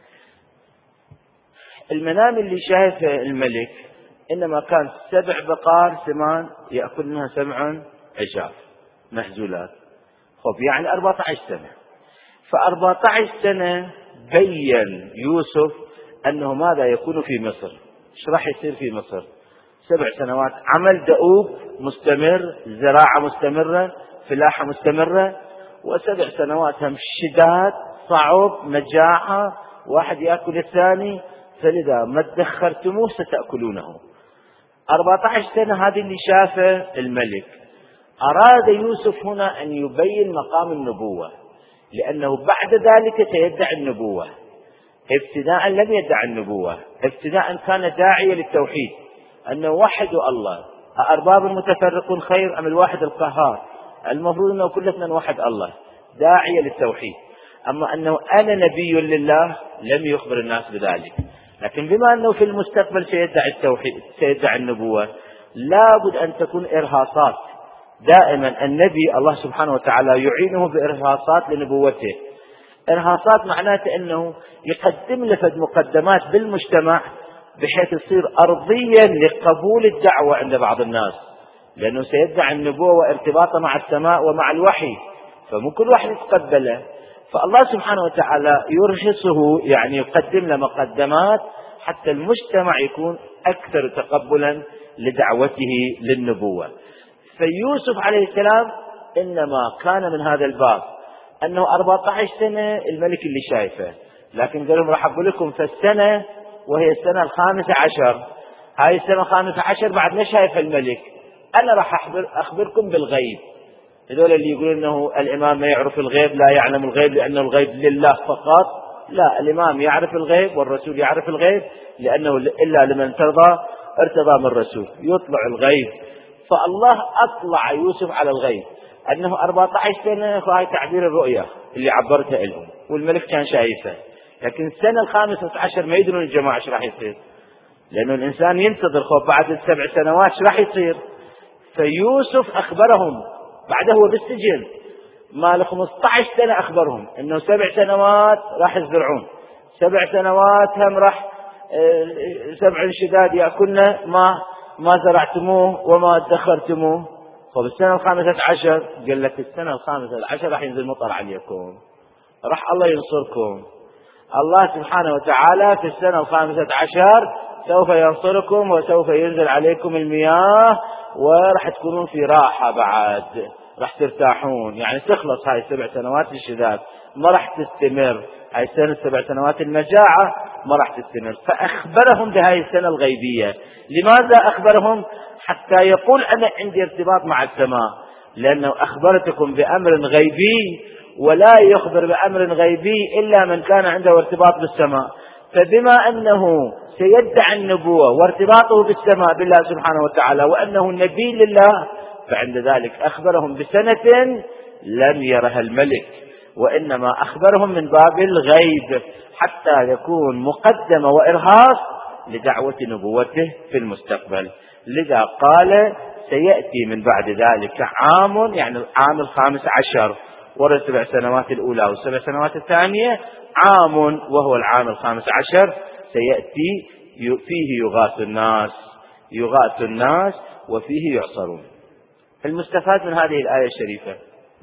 المنام اللي شايفه الملك إنما كان سبع بقار سمان يأكلنها سبع عجاف مهزولات، خب يعني أربعة عشر سنة. فأربعة عشر سنة بين يوسف أنه ماذا يكون في مصر، ايش راح يصير في مصر. سبع سنوات عمل دؤوب مستمر، زراعة مستمرة، فلاحة مستمرة، وسبع سنوات هم شداد صعب مجاعة، واحد يأكل الثاني، فلذا ما ادخرتموه ستأكلونه. أربعة عشر سنة هذه اللي شافه الملك. أراد يوسف هنا أن يبين مقام النبوة، لأنه بعد ذلك سيدعي النبوة. ابتداء لم يدعي النبوة، ابتداء كان داعية للتوحيد، أنه وحدوا الله، أأرباب متفرقون خير أم الواحد القهار، المفروض أنه كلنا نوحد الله، داعية للتوحيد. أما أنه أنا نبي لله لم يخبر الناس بذلك، لكن بما أنه في المستقبل سيدعي التوحيد سيدعي النبوة، لابد أن تكون إرهاصات. دائما النبي الله سبحانه وتعالى يعينه بإرهاصات لنبوته. إرهاصات معناته أنه يقدم لفد مقدمات بالمجتمع بحيث يصير أرضيا لقبول الدعوة عند بعض الناس، لأنه سيدعي النبوة وارتباطه مع السماء ومع الوحي، فمو كل واحد يتقبله. فالله سبحانه وتعالى يرخصه، يعني يقدم له مقدمات حتى المجتمع يكون أكثر تقبلا لدعوته للنبوة. فيوسف عليه السلام إنما كان من هذا الباب، أنه أربعة عشر سنة الملك اللي شايفه، لكن قال لهم راح أقول لكم في السنة وهي السنة الخامسة عشر، هاي السنة الخامسة عشر بعد ما شايف الملك، أنا راح أخبر أخبركم بالغيب. هذول اللي يقولون أنه الإمام ما يعرف الغيب، لا يعلم الغيب لأنه الغيب لله فقط، لا، الإمام يعرف الغيب والرسول يعرف الغيب، لأنه إلا لمن ترضى ارتضى من الرسول، يطلع الغيب. فالله أطلع يوسف على الغيب أنه أربعة عشر سنة، وهي تعبير الرؤية اللي عبرتها لهم والملك كان شايفه. لكن السنة الخامسة عشر ما يدرون الجماعة ايش راح يصير، لأنه الإنسان ينتظر خوف بعد السبع سنوات ايش راح يصير. فيوسف أخبرهم بعده هو بالسجن مال خمسة عشر سنة، أخبرهم أنه سبع سنوات راح يزرعون، سبع سنوات هم راح سبع شداد يأكلنا ما ما زرعتموه وما ادخرتموه. فبالسنة الخامسة عشر قال لك السنة الخامسة عشر راح ينزل مطر عليكم، راح الله ينصركم. الله سبحانه وتعالى في السنة الخامسة عشر سوف ينصركم وسوف ينزل عليكم المياه، وراح تكونون في راحة بعد، راح ترتاحون، يعني تخلص هاي السبع سنوات الشداد، ما راح تستمر هاي السنة سبع سنوات المجاعة، ما راح تستمر. فأخبرهم بهاي السنة الغيبية. لماذا أخبرهم؟ حتى يقول أنا عندي ارتباط مع السماء، لأنه أخبرتكم بأمر غيبي، ولا يخبر بأمر غيبي إلا من كان عنده ارتباط بالسماء. فبما أنه سيدعي النبوة وارتباطه بالسماء بالله سبحانه وتعالى وأنه النبي لله، فعند ذلك أخبرهم بسنة لم يرها الملك، وإنما أخبرهم من باب الغيب حتى يكون مقدمة وإرهاص لدعوة نبوته في المستقبل. لذا قال سيأتي من بعد ذلك عام، يعني العام الخامس عشر، ورا السبع سنوات الأولى والسبع سنوات الثانية عام، وهو العام الخامس عشر سيأتي فيه يغاث الناس يغاث الناس وفيه يعصرون. المستفاد من هذه الآية الشريفة،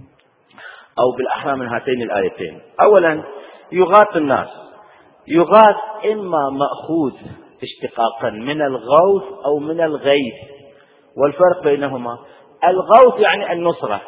أو بالأحرى من هاتين الآيتين، أولا يغاث الناس. يغاث إما مأخوذ اشتقاقا من الغوث أو من الغيث، والفرق بينهما الغوث يعني النصرة،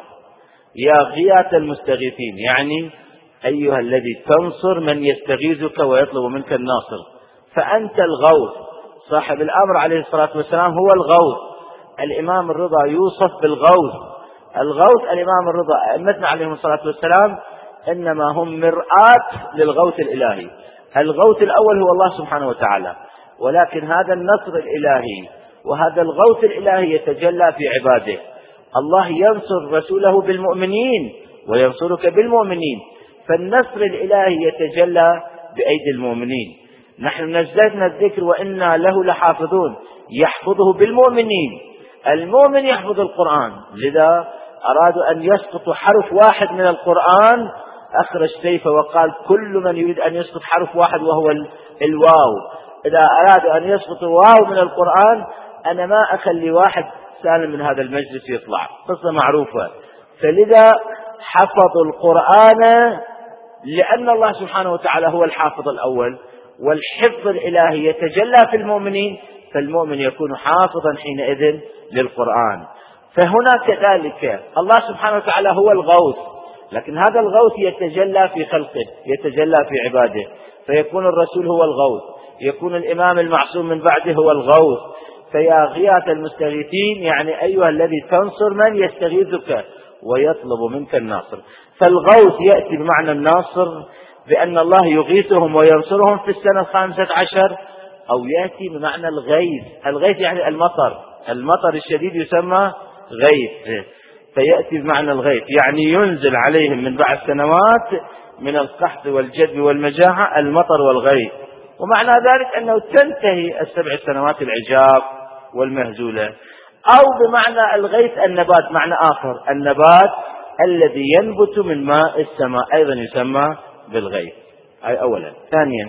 يا غياث المستغيثين، يعني أيها الذي تنصر من يستغيثك ويطلب منك الناصر، فأنت الغوث. صاحب الأمر عليه الصلاة والسلام هو الغوث. الإمام الرضا يوصف بالغوث. الغوث الإمام الرضا أئمتنا عليهم الصلاة والسلام إنما هم مرآة للغوث الإلهي. الغوث الأول هو الله سبحانه وتعالى، ولكن هذا النصر الإلهي وهذا الغوث الإلهي يتجلى في عباده. الله ينصر رسوله بالمؤمنين وينصرك بالمؤمنين، فالنصر الإلهي يتجلى بأيدي المؤمنين. نحن نزلنا الذكر وإنا له لحافظون، يحفظه بالمؤمنين. المؤمن يحفظ القرآن، لذا أرادوا أن يسقطوا حرف واحد من القرآن، أخرج سيفه وقال كل من يريد أن يسقط حرف واحد وهو الواو، إذا أرادوا أن يسقطوا واو من القرآن أنا ما أخلي واحد سالم من هذا المجلس يطلع، قصة معروفة. فلذا حفظوا القرآن لأن الله سبحانه وتعالى هو الحافظ الأول، والحفظ الإلهي يتجلى في المؤمنين، فالمؤمن يكون حافظا حينئذ للقرآن. فهنا كذلك الله سبحانه وتعالى هو الغوث، لكن هذا الغوث يتجلى في خلقه، يتجلى في عباده، فيكون الرسول هو الغوث، يكون الإمام المعصوم من بعده هو الغوث. فيا غياث المستغيثين، يعني أيها الذي تنصر من يستغيثك ويطلب منك الناصر. فالغوث يأتي بمعنى الناصر بأن الله يغيثهم وينصرهم في السنة الخامسة عشر، أو يأتي بمعنى الغيث. الغيث يعني المطر، المطر الشديد يسمى غيث، فيأتي بمعنى الغيث، يعني ينزل عليهم من بعد سنوات من القحط والجدب والمجاعة المطر والغيث. ومعنى ذلك أنه تنتهي السبع سنوات العجاف والمهزولة. أو بمعنى الغيث النبات، معنى آخر، النبات الذي ينبت من ماء السماء أيضا يسمى بالغيث. أي أولا. ثانيا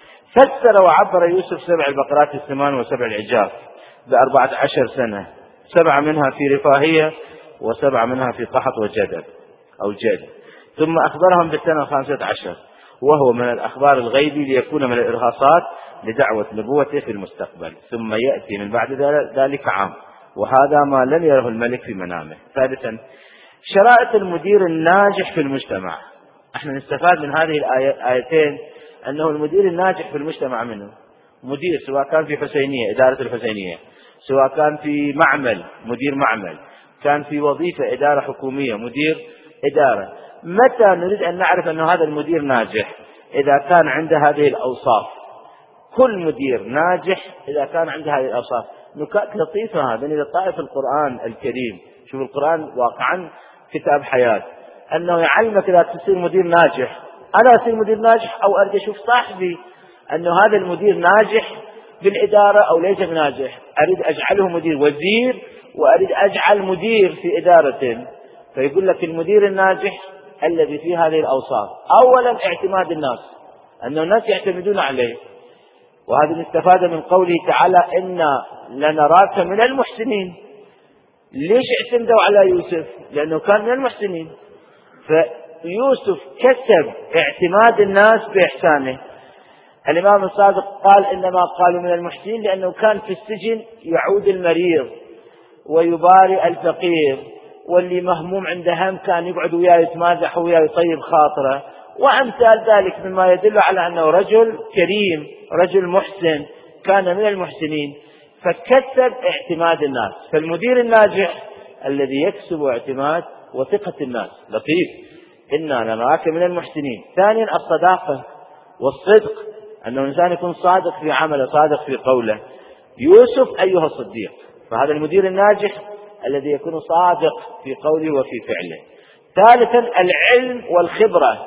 فسر وعبر يوسف سبع البقرات الثمان وسبع العجاف بأربعة عشر سنة، سبعة منها في رفاهية وسبعة منها في قحط وجدب أو جد. ثم أخبرهم بالسنة الخامسة عشر، وهو من الأخبار الغيبي ليكون من الإرهاصات لدعوة نبوته في المستقبل، ثم يأتي من بعد ذلك عام، وهذا ما لم يره الملك في منامه. ثالثا، شرائط المدير الناجح في المجتمع. احنا نستفاد من هذه الآيتين أنه المدير الناجح في المجتمع منه مدير، سواء كان في حسينية إدارة الحسينية، سواء كان في معمل مدير معمل، كان في وظيفة إدارة حكومية مدير إدارة. متى نريد أن نعرف أن هذا المدير ناجح؟ إذا كان عنده هذه الأوصاف. كل مدير ناجح إذا كان عنده هذه الأوصاف. نكات لطيفة هذا إذا طائف القرآن الكريم، شوف القرآن واقعا كتاب حياة، أنه يعلمك إذا تصير مدير ناجح. أنا أصير مدير ناجح أو أريد أشوف صاحبي أنه هذا المدير ناجح بالإدارة أو ليس بناجح، أريد أجعله مدير وزير وأريد أجعل مدير في إدارة. فيقول لك المدير الناجح الذي فيه هذه الأوصاف. أولا اعتماد الناس، أن الناس يعتمدون عليه، وهذا استفاد من قوله تعالى إنا لنراك من المحسنين. ليش اعتمدوا على يوسف؟ لأنه كان من المحسنين، فيوسف كسب اعتماد الناس بإحسانه. الإمام الصادق قال إنما قالوا من المحسنين لأنه كان في السجن يعود المريض ويبارئ الفقير، واللي مهموم عنده هم كان يقعد وياه يتمازح وياه يطيب خاطره، وأمثال ذلك مما يدل على أنه رجل كريم رجل محسن كان من المحسنين، فكسب اعتماد الناس. فالمدير الناجح الذي يكسب اعتماد وثقة الناس. لطيف، إنا لنراك من المحسنين. ثانيا الصداقة والصدق، أنه الإنسان يكون صادق في عمله صادق في قوله. يوسف أيها الصديق، فهذا المدير الناجح الذي يكون صادق في قوله وفي فعله. ثالثا العلم والخبرة.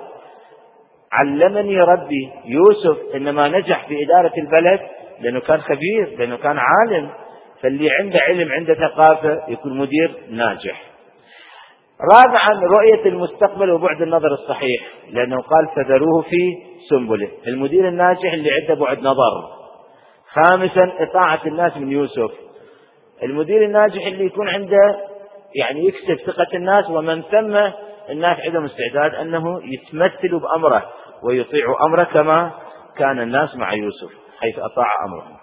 علمني ربي يوسف إنما نجح في إدارة البلد لأنه كان خبير، لأنه كان عالم، فاللي عنده علم عنده ثقافة يكون مدير ناجح. رابعا رؤية المستقبل وبعد النظر الصحيح، لأنه قال فذروه في سنبله، المدير الناجح اللي عنده بعد نظر. خامسا إطاعة الناس من يوسف، المدير الناجح اللي يكون عنده يعني يكسب ثقة الناس، ومن ثم الناس عندهم استعداد أنه يتمثلوا بأمره ويطيعوا أمره كما كان الناس مع يوسف حيث أطاع أمرهم.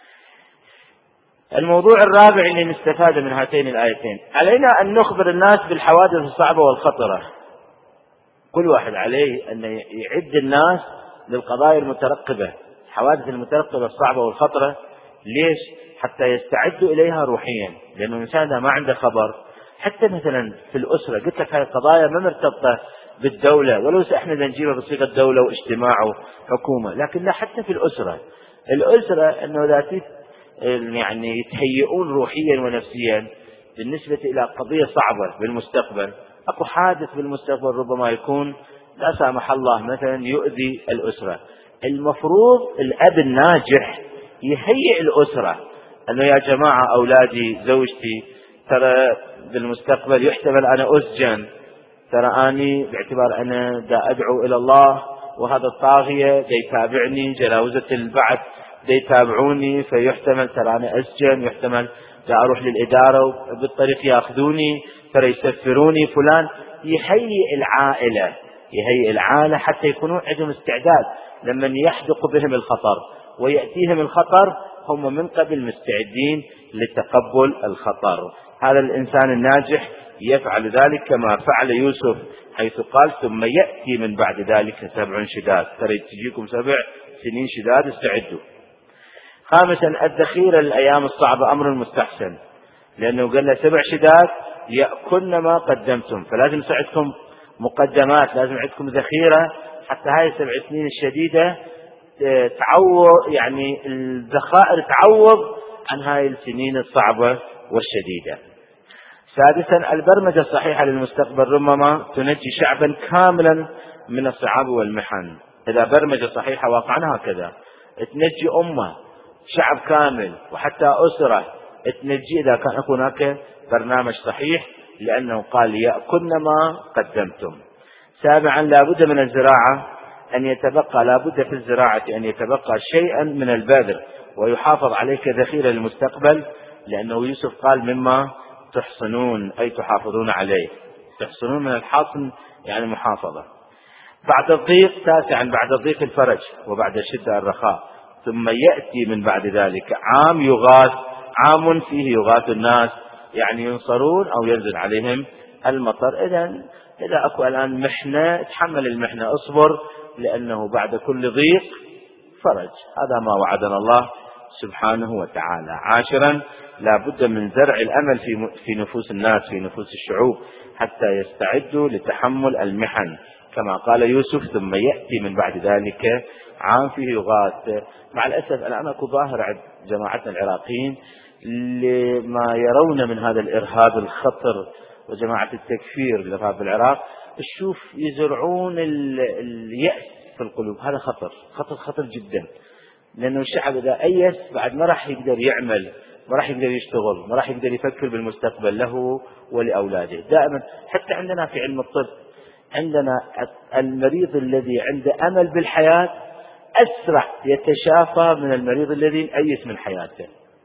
الموضوع الرابع اللي نستفاد من هاتين الآيتين، علينا أن نخبر الناس بالحوادث الصعبة والخطرة. كل واحد عليه أن يعد الناس للقضايا المترقبة، الحوادث المترقبة الصعبة والخطرة. ليش؟ حتى يستعدوا إليها روحيا، لأنه الإنسان ما عنده خبر. حتى مثلا في الأسرة، قلت لك هذه القضايا ما مرتبطة بالدولة، ولو احنا نجيبها بصيغة دولة واجتماع وحكومة، لكن لا، حتى في الأسرة. الأسرة أنه ذاتي يعني يتهيئون روحيا ونفسيا بالنسبة إلى قضية صعبة بالمستقبل. أكو حادث بالمستقبل ربما يكون لا سامح الله مثلا يؤذي الأسرة. المفروض الأب الناجح يهيئ الأسرة أنه يا جماعة أولادي زوجتي ترى بالمستقبل يحتمل أنا أسجن، ترى أني باعتبار أنا دا أدعو إلى الله وهذا الطاغية دا يتابعني جلاوزة البعث دا يتابعوني، فيحتمل ترى أنا أسجن، يحتمل دا أروح للإدارة وبالطريق يأخذوني، ترى يسفروني فلان. يهيئ العائلة يهيئ العائلة حتى يكونوا عندهم استعداد لمن يحدق بهم الخطر ويأتيهم الخطر هم من قبل مستعدين لتقبل الخطر. هذا الإنسان الناجح يفعل ذلك كما فعل يوسف، حيث قال ثم يأتي من بعد ذلك سبع شداد، ترى تجيكم سبع سنين شداد استعدوا. خامسا الذخيرة للأيام الصعبة أمر مستحسن، لأنه قال له سبع شداد يأكلن ما قدمتم، فلازم يساعدكم مقدمات، لازم عندكم ذخيرة حتى هاي السبع سنين الشديدة تعوض، يعني الذخائر تعوض عن هاي السنين الصعبة والشديدة. سادسا البرمجة الصحيحة للمستقبل ربما تنجي شعبا كاملا من الصعاب والمحن. إذا برمجة صحيحة واقعا هكذا تنجي أمة شعب كامل وحتى أسرة تنجي إذا كان هناك برنامج صحيح، لأنه قال يأكلن ما قدمتم. سابعا لابد من الزراعة أن يتبقى لابد في الزراعة أن يتبقى شيئا من البذر ويحافظ عليه كذخيرة للمستقبل، لأنه يوسف قال مما تحصنون أي تحافظون عليه. تحصنون من الحصن يعني محافظة. بعد الضيق تاسعا بعد الضيق الفرج، وبعد الشدة الرخاء. ثم يأتي من بعد ذلك عام يغاث، عام فيه يغاث الناس، يعني ينصرون أو ينزل عليهم المطر. إذا إذا أكو الآن محنة تحمل المحنة، أصبر، لأنه بعد كل ضيق فرج. هذا ما وعدنا الله سبحانه وتعالى. عاشرا لا بد من زرع الأمل في في نفوس الناس، في نفوس الشعوب، حتى يستعدوا لتحمل المحن، كما قال يوسف ثم يأتي من بعد ذلك عام فيه يغاث. مع الأسف الآن أكو ظاهرة عند جماعتنا العراقيين لما يرون من هذا الإرهاب الخطر وجماعة التكفير الإرهاب في العراق، تشوف يزرعون اليأس في القلوب. هذا خطر خطر خطر جدا، لأنه الشعب إذا أيس بعد ما راح يقدر يعمل، ما راح يقدر يشتغل، ما راح يقدر يفكر بالمستقبل له ولأولاده. دائما حتى عندنا في علم الطب، عندنا المريض الذي عنده أمل بالحياة أسرع يتشافى من المريض الذي أيس من حياته.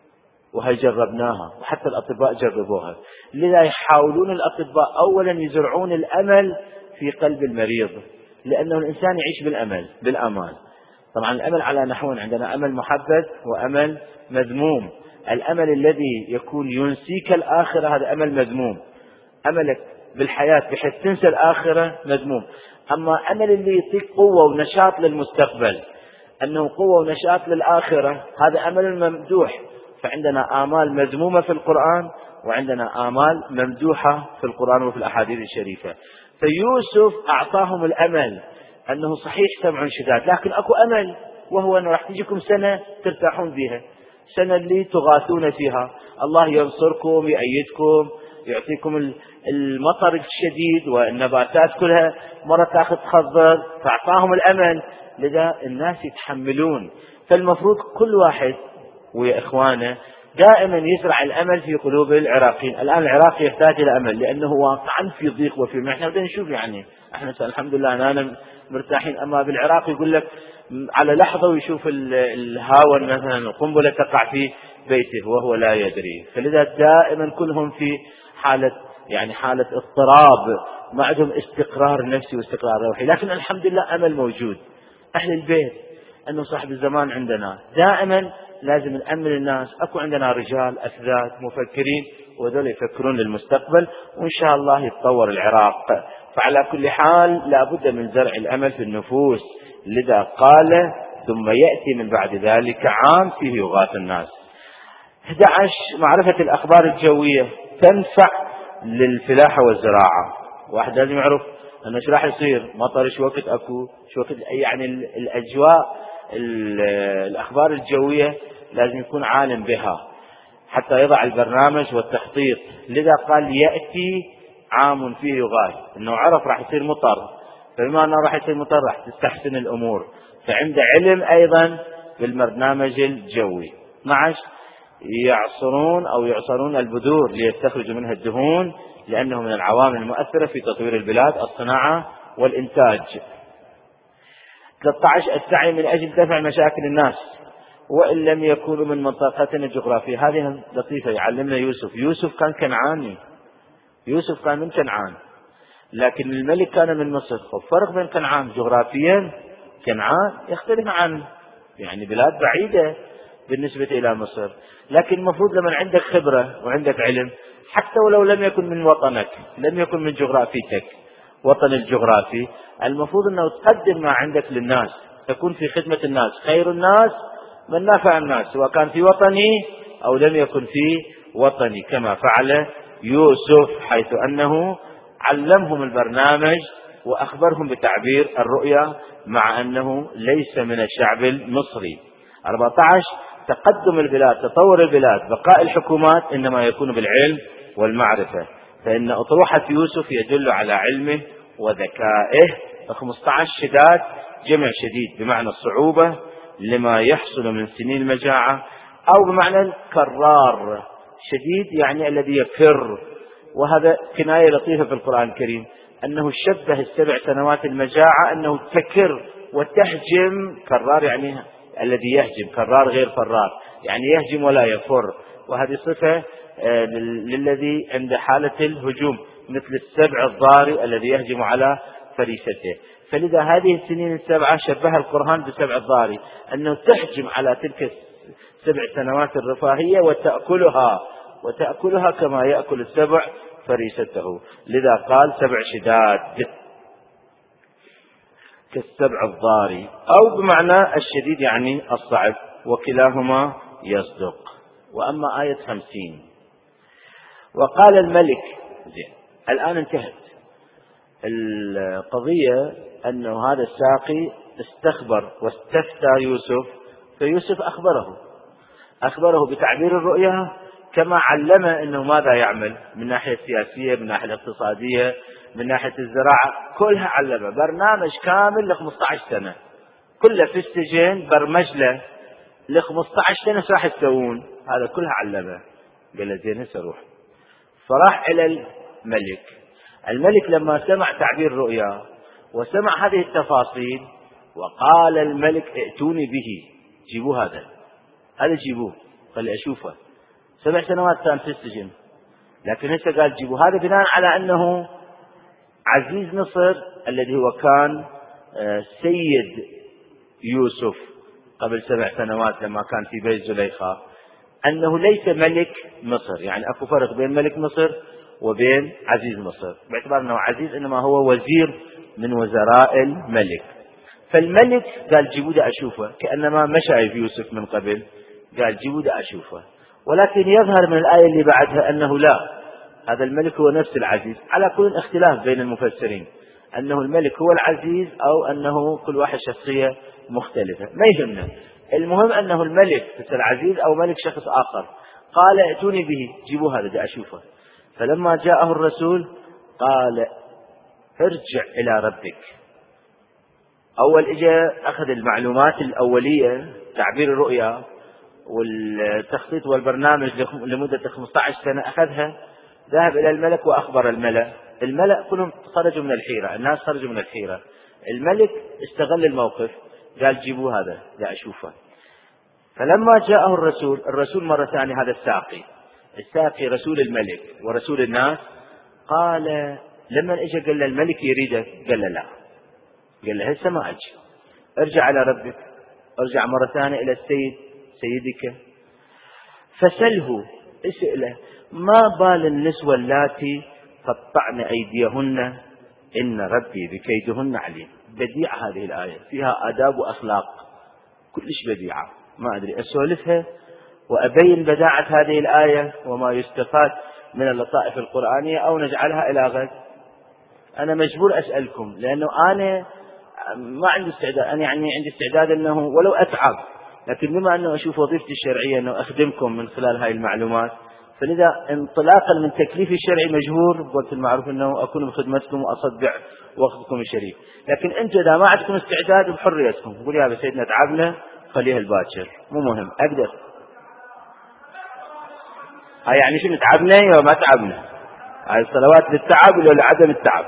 وهي جربناها وحتى الأطباء جربوها. لذا يحاولون الأطباء أولا يزرعون الأمل في قلب المريض، لأنه الإنسان يعيش بالأمل بالأمان. طبعا الأمل على نحوين، عندنا أمل محبب وأمل مذموم. الأمل الذي يكون ينسيك الآخرة هذا أمل مذموم، أملك بالحياة بحيث تنسى الآخرة مذموم. أما أمل اللي يعطيك قوة ونشاط للمستقبل، أنه قوة ونشاط للآخرة، هذا أمل ممدوح. فعندنا آمال مذمومة في القرآن، وعندنا آمال ممدوحة في القرآن وفي الأحاديث الشريفة. فيوسف أعطاهم الأمل أنه صحيح سمع شداد، لكن أكو أمل، وهو أنه راح تجيكم سنة ترتاحون فيها، سنة اللي تغاثون فيها، الله ينصركم يأيدكم يعطيكم المطر الشديد والنباتات كلها مرة تأخذ تخضر، فأعطاهم الأمل. لذا الناس يتحملون. فالمفروض كل واحد ويا إخوانه دائما يزرع الأمل في قلوب العراقيين. الآن العراق يحتاج إلى أمل، لأنه واقعا في ضيق وفي محنة. بدنا نشوف يعني احنا الحمد لله أنا مرتاحين، أما بالعراق يقول لك على لحظة ويشوف الهاون مثلا القنبلة تقع في بيته وهو لا يدري. فلذا دائما كلهم في حالة يعني حالة اضطراب، ما عندهم استقرار نفسي واستقرار روحي. لكن الحمد لله أمل موجود. أهل البيت أنه صاحب الزمان عندنا دائما لازم نأمل الناس. أكو عندنا رجال أثبات مفكرين، وذول يفكرون للمستقبل، وإن شاء الله يتطور العراق. فعلى كل حال لا بد من زرع الأمل في النفوس. لذا قال ثم يأتي من بعد ذلك عام فيه يغاث الناس. أحد عشر معرفة الأخبار الجوية تنفع للفلاحة والزراعة. واحد لازم يعرف أنه شو راح يصير، مطر شو وقت أكو، شو وقت يعني الأجواء الأخبار الجوية لازم يكون عالم بها حتى يضع البرنامج والتخطيط. لذا قال يأتي عام فيه يغاث، أنه عرف راح يصير مطر، فبما أنه راح يصير مطر راح تستحسن الأمور، فعنده علم أيضا بالبرنامج الجوي. معش يعصرون أو يعصرون البذور ليستخرجوا منها الدهون، لأنه من العوامل المؤثرة في تطوير البلاد، الصناعة والإنتاج. ثلاثة عشر السعي من أجل دفع مشاكل الناس وإن لم يكونوا من منطقتنا الجغرافية. هذه لطيفة يعلمنا يوسف. يوسف كان كنعاني، يوسف كان من كنعان، لكن الملك كان من مصر. فرق بين كنعان جغرافيا، كنعان يختلف عن يعني بلاد بعيدة بالنسبة إلى مصر، لكن المفروض لما عندك خبرة وعندك علم، حتى ولو لم يكن من وطنك، لم يكن من جغرافيتك وطن الجغرافي، المفروض أنه تقدم ما عندك للناس، تكون في خدمة الناس. خير الناس من نافع الناس، سواء كان في وطني أو لم يكن في وطني، كما فعل يوسف، حيث أنه علمهم البرنامج وأخبرهم بتعبير الرؤيا، مع أنه ليس من الشعب المصري. أربعة عشر تقدم البلاد، تطور البلاد، بقاء الحكومات إنما يكون بالعلم والمعرفة، فإن أطروحة يوسف يدل على علمه وذكائه. خمسة عشر شداد جمع شديد بمعنى الصعوبة لما يحصل من سنين المجاعة، أو بمعنى الكرار. شديد يعني الذي يكر، وهذا كناية لطيفة في القرآن الكريم، أنه شبه السبع سنوات المجاعة أنه تكر وتهجم. كرار يعني الذي يهجم، كرار غير فرار، يعني يهجم ولا يفر، وهذه صفة للذي عند حالة الهجوم مثل السبع الضاري الذي يهجم على فريسته. فلذا هذه السنين السبعة شبه القرآن بسبع الضاري، أنه تهجم على تلك السبع سنوات الرفاهية وتأكلها وتأكلها كما يأكل السبع فريسته. لذا قال سبع شداد كالسبع الضاري، أو بمعنى الشديد يعني الصعب، وكلاهما يصدق. وأما آية خمسين: وقال الملك، زين الآن انتهت القضية، أنه هذا الساقي استخبر واستفتى يوسف، فيوسف أخبره أخبره بتعبير الرؤيا، كما علمه أنه ماذا يعمل من ناحية سياسية، من ناحية اقتصادية، من ناحية الزراعة، كلها علمه. برنامج كامل ل خمسة عشر سنة، كله في السجن برمج له ل خمسة عشر سنة راح يسوون، هذا كلها علمه. قال له زين هسه روح. فراح إلى الملك. الملك لما سمع تعبير الرؤيا وسمع هذه التفاصيل، وقال الملك ائتوني به، جيبوه هذا هذا جيبوه خلي أشوفه. سبع سنوات كان في السجن، لكن هسه قال جيبوه. هذا بناء على أنه عزيز مصر الذي هو كان سيد يوسف قبل سبع سنوات لما كان في بيت زليخة، أنه ليس ملك مصر، يعني أكو فرق بين ملك مصر وبين عزيز مصر، باعتبار أنه عزيز إنما هو وزير من وزراء الملك. فالملك قال جيبوا دا أشوفه، كأنما ما شايف يوسف من قبل، قال جيبوا دا أشوفه. ولكن يظهر من الآية اللي بعدها أنه لا، هذا الملك هو نفس العزيز، على كل اختلاف بين المفسرين أنه الملك هو العزيز أو أنه كل واحد شخصية مختلفة، ما يهمنا، المهم أنه الملك العزيز أو ملك شخص آخر. قال ائتوني به، جيبوا هذا دا أشوفه. فلما جاءه الرسول قال ارجع إلى ربك. أول إجا أخذ المعلومات الأولية، تعبير الرؤيا والتخطيط والبرنامج لمدة خمسة عشر سنة أخذها، ذهب إلى الملك وأخبر الملأ. الملأ كلهم خرجوا من الحيرة، الناس خرجوا من الحيرة. الملك استغل الموقف، قال جيبوا هذا لا أشوفه. فلما جاءه الرسول، الرسول مرة ثانية هذا الساقي، الساقي رسول الملك ورسول الناس، قال لما اجى قال له الملك يريدك، قال له لا، قال له هسه ما اجي، ارجع على ربك، ارجع مرة ثانية الى السيد سيدك فسله، اسأله ما بال النسوة اللاتي قطعن ايديهن ان ربي بكيدهن عليم. بديعة هذه الآية، فيها آداب وأخلاق كلش بديعة، ما أدري أسولفها وأبين بداعة هذه الآية وما يستفاد من اللطائف القرآنية أو نجعلها إلى غد. أنا مجبور أسألكم لأنه أنا ما عندي استعداد، أنا يعني عندي استعداد أنه ولو أتعب، لكن بما أنه أشوف وظيفتي الشرعية أنه أخدمكم من خلال هاي المعلومات، فلذا انطلاقا من تكليفي الشرعي مجبور بوقت المعروف أنه أكون بخدمتكم وأصدع وقتكم الشريف. لكن أنتم إذا ما عندكم استعداد بحريتكم، قول يا سيدنا تعبنا خليها الباكر، مو مهم أقدر. هاي يعني شو تعبنا يا ما تعبنا؟ هاي الصلوات للتعب ولا لعدم التعب؟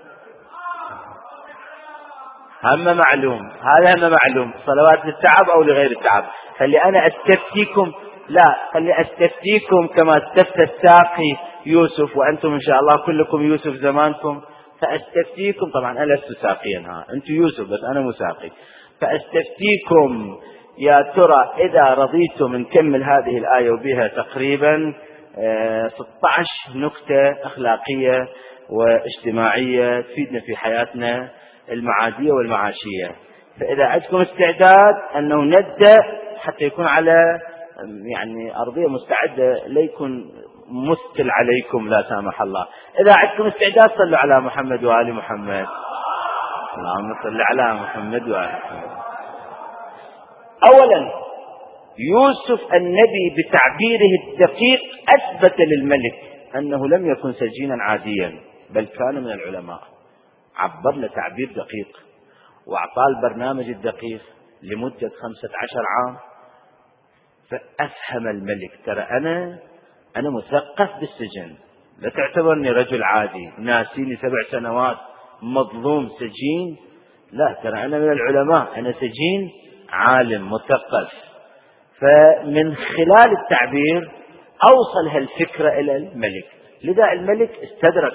هم معلوم، هذا هم معلوم، صلوات للتعب أو لغير التعب. خلي أنا أستفتيكم، لا خلي أستفتيكم كما استفتى الساقي يوسف، وأنتم إن شاء الله كلكم يوسف زمانكم، فأستفتيكم، طبعا أنا لست ساقيا، ها أنتم يوسف بس أنا مساقي، فأستفتيكم يا ترى إذا رضيتم نكمل هذه الآية وبها تقريبا ستة عشر نكتة أخلاقية واجتماعية تفيدنا في حياتنا المعادية والمعاشية. فإذا عندكم استعداد أنه نبدأ حتى يكون على يعني أرضية مستعدة، لا يكون مثل عليكم لا سامح الله. إذا عندكم استعداد صلوا على محمد وآل محمد، اللهم صل على محمد وآل محمد. أولا يوسف النبي بتعبيره الدقيق أثبت للملك أنه لم يكن سجينا عاديا، بل كان من العلماء، عبر له تعبير دقيق وأعطاه البرنامج الدقيق لمدة خمسة عشر عام. فأفهم الملك ترى أنا أنا مثقف بالسجن، لا تعتبرني رجل عادي ناسيني سبع سنوات مظلوم سجين، لا ترى أنا من العلماء، أنا سجين عالم مثقف. فمن خلال التعبير أوصل هالفكرة إلى الملك، لذا الملك استدرك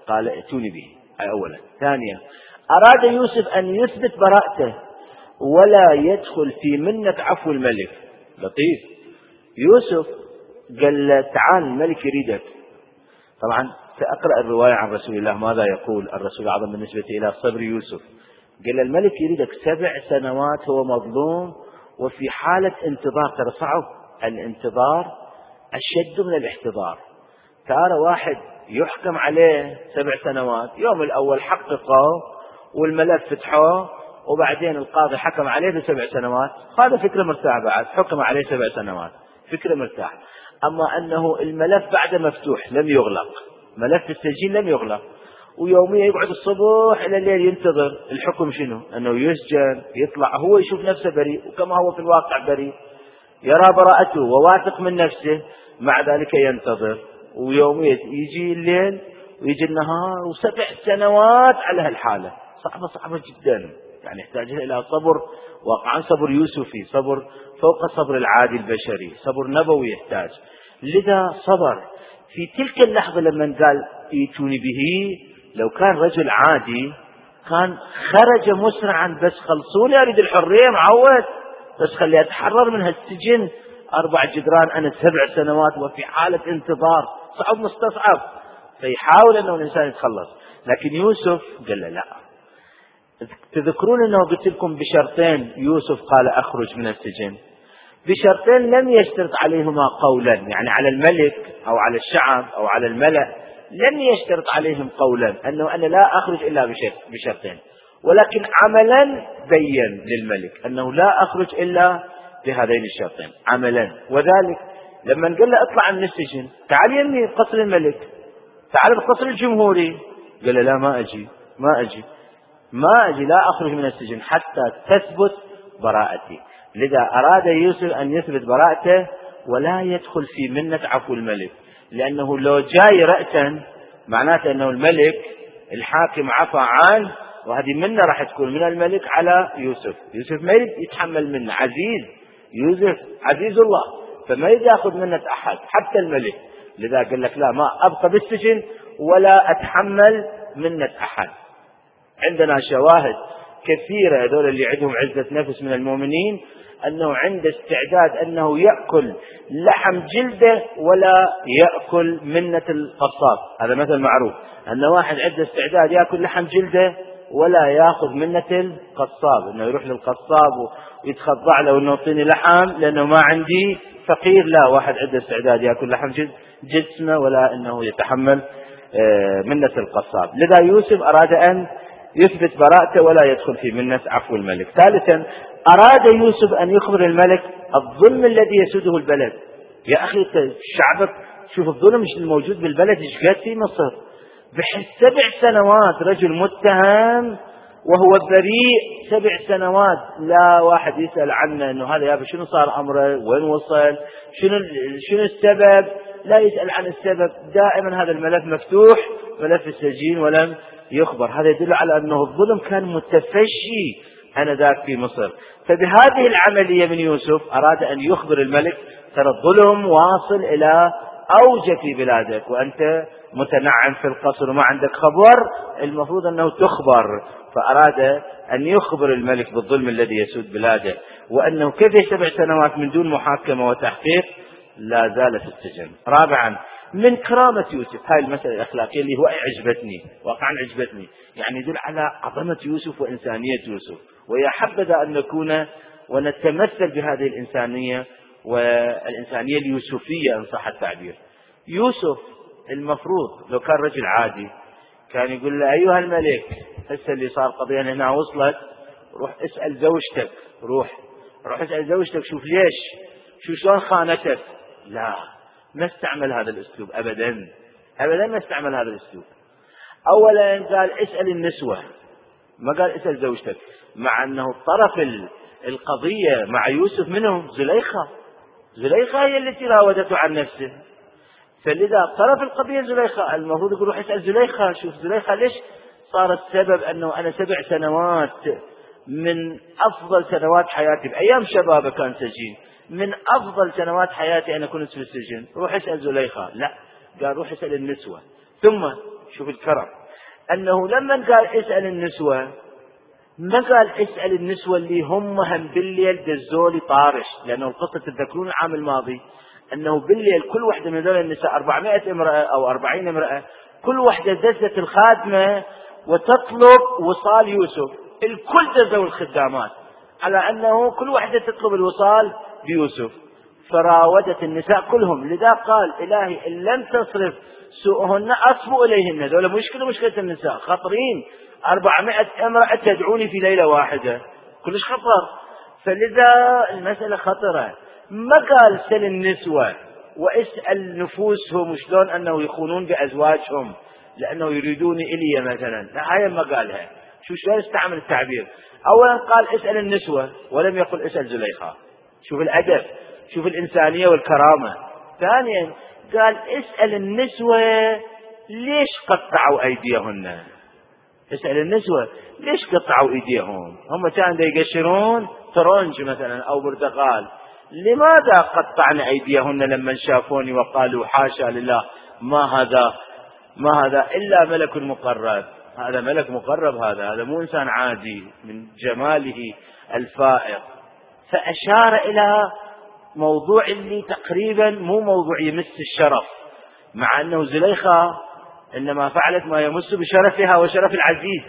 قال ائتوني به. هاي أولا. ثانيا، أراد يوسف أن يثبت براءته ولا يدخل في منة عفو الملك. لطيف. يوسف قال له تعال الملك يريدك. طبعا سأقرأ الرواية عن رسول الله ماذا يقول الرسول الأعظم بالنسبة إلى صبر يوسف. قال له الملك يريدك سبع سنوات هو مظلوم وفي حالة انتظار. ترى صعب الانتظار أشد من الاحتضار. ترى واحد يحكم عليه سبع سنوات، يوم الأول حققه والملف فتحوه وبعدين القاضي حكم عليه بسبع سنوات، هذا فكرة مرتاح. بعد حكم عليه سبع سنوات فكرة مرتاح. أما أنه الملف بعد مفتوح لم يغلق، ملف السجين لم يغلق، ويوميا يقعد الصبح إلى الليل ينتظر الحكم شنو؟ أنه يسجن يطلع، هو يشوف نفسه بريء وكما هو في الواقع بريء، يرى براءته وواثق من نفسه، مع ذلك ينتظر. ويوميا يجي الليل ويجي النهار، وسبع سنوات على هالحالة. صعبة صعبة جدا، يعني يحتاج إلى صبر. واقعا صبر يوسفي، صبر فوق صبر العادي البشري، صبر نبوي يحتاج. لذا صبر في تلك اللحظة لما قال ائتوني به. لو كان رجل عادي كان خرج مسرعا، بس خلصوني أريد الحرية معود، بس خلي أتحرر من هالسجن، أربع جدران أنا سبع سنوات وفي حالة انتظار، صعب مستصعب، فيحاول أنه الإنسان يتخلص. لكن يوسف قال له لا. تذكرون أنه قلت لكم بشرطين يوسف قال أخرج من السجن، بشرطين لم يشترط عليهما قولا، يعني على الملك أو على الشعب أو على الملأ لم يشترط عليهم قولا أنه أنا لا أخرج إلا بشرطين، ولكن عملا بين للملك أنه لا أخرج إلا بهذين الشرطين عملا. وذلك لما قال له اطلع من السجن، تعال يمي قصر الملك، تعال بقصر الجمهوري، قال له لا ما أجي ما أجي ما أجي لا أخرج من السجن حتى تثبت براءتي. لذا أراد يوسف أن يثبت براءته ولا يدخل في منة عفو الملك، لأنه لو جاي رأسا معناته أنه الملك الحاكم عفى عنه، وهذه منة راح تكون من الملك على يوسف. يوسف ما يريد يتحمل منه، عزيز يوسف عزيز الله، فما يريد يأخذ منة أحد حتى الملك. لذا قال لك لا، ما أبقى بالسجن ولا أتحمل منة أحد. عندنا شواهد كثيرة هذول اللي عندهم عزة نفس من المؤمنين أنه عند استعداد أنه يأكل لحم جلده ولا يأكل منة القصاب. هذا مثل معروف، أن واحد عنده استعداد يأكل لحم جلده ولا يأخذ منة القصاب، أنه يروح للقصاب ويتخضع له أنه يعطيني لحم لأنه ما عندي فقير. لا، واحد عنده استعداد يأكل لحم جلد جسمه ولا أنه يتحمل منة القصاب. لذا يوسف أراد أن يثبت براءته ولا يدخل في منة عفو الملك. ثالثا، أراد يوسف أن يخبر الملك الظلم الذي يسوده البلد. يا أخي شعبك شوف الظلم الموجود بالبلد إيش قد في مصر، بحيث سبع سنوات رجل متهم وهو بريء، سبع سنوات لا واحد يسأل عنه أنه هذا يا شنو صار أمره، وين وصل، شنو شنو السبب، لا يسأل عن السبب. دائما هذا الملف مفتوح، ملف السجين، ولم يخبر. هذا يدل على أنه الظلم كان متفشي آنذاك في مصر. فبهذه العملية من يوسف أراد أن يخبر الملك ترى الظلم واصل إلى أوج في بلادك، وأنت متنعم في القصر وما عندك خبر، المفروض أنه تخبر. فأراد أن يخبر الملك بالظلم الذي يسود بلاده، وأنه كيف سبع سنوات من دون محاكمة وتحقيق لا زال في السجن. رابعا، من كرامة يوسف، هاي المسألة الأخلاقية اللي هو عجبتني، واقعا عجبتني، يعني يدل على عظمة يوسف وإنسانية يوسف، ويا حبذا أن نكون ونتمثل بهذه الإنسانية والإنسانية اليوسفية إن صح التعبير. يوسف المفروض لو كان رجل عادي كان يقول له أيها الملك هسه اللي صار قضية هنا وصلت، روح اسأل زوجتك، روح روح اسأل زوجتك شوف ليش، شو شلون خانتك. لا، ما استعمل هذا الأسلوب أبدا أبدا، ما استعمل هذا الأسلوب. أولا قال اسأل النسوة، ما قال اسأل زوجتك، مع أنه طرف القضية مع يوسف منهم زليخة. زليخة هي التي راودته عن نفسه، فلذا طرف القضية زليخة، المفروض يقول روح اسأل زليخة، شوف زليخة ليش صار السبب أنه أنا سبع سنوات من أفضل سنوات حياتي، بأيام شبابه كان سجين، من أفضل سنوات حياتي أنا كنت في السجن، روح اسأل زليخة. لا، قال روح اسأل النسوة. ثم شوف الكرم، أنه لما قال اسأل النسوة ما قال اسأل النسوة اللي هم هم بالليل دزولي طارش، لأنه القصة تذكرون العام الماضي أنه بالليل كل واحدة من ذول النساء أربعمائة امرأة أو أربعين امرأة كل واحدة دزت الخادمة وتطلب وصال يوسف، الكل دزوا الخدامات على أنه كل واحدة تطلب الوصال بيوسف، فراودت النساء كلهم. لذا قال إلهي إن لم تصرف سوءهن أصبوا إليهن. ذولا مشكلة مشكلة النساء خطرين، أربعمائة امرأة تدعوني في ليلة واحدة، كلش خطر. فلذا المسألة خطرة. ما قال سل النسوة واسأل نفوسهم شلون أنه يخونون بأزواجهم لأنه يريدون إلي مثلا، لا هاي ما قالها. شو شلون استعمل التعبير؟ أولا قال اسأل النسوة ولم يقل اسأل زليخة. شوف الأدب، شوف الإنسانية والكرامة. ثانيا قال اسأل النسوة ليش قطعوا أيديهن. اسأل النسوة ليش قطعوا أيديهم؟ هم كانوا يقشرون ترنج مثلا أو برتقال، لماذا قطعن أيديهن لما شافوني وقالوا حاشا لله ما هذا ما هذا إلا ملك مقرب. هذا ملك مقرب، هذا هذا مو إنسان عادي من جماله الفائق. فأشار إلى موضوع اللي تقريبا مو موضوع يمس الشرف، مع أنه زليخة إنما فعلت ما يمس بشرفها وشرف العزيز،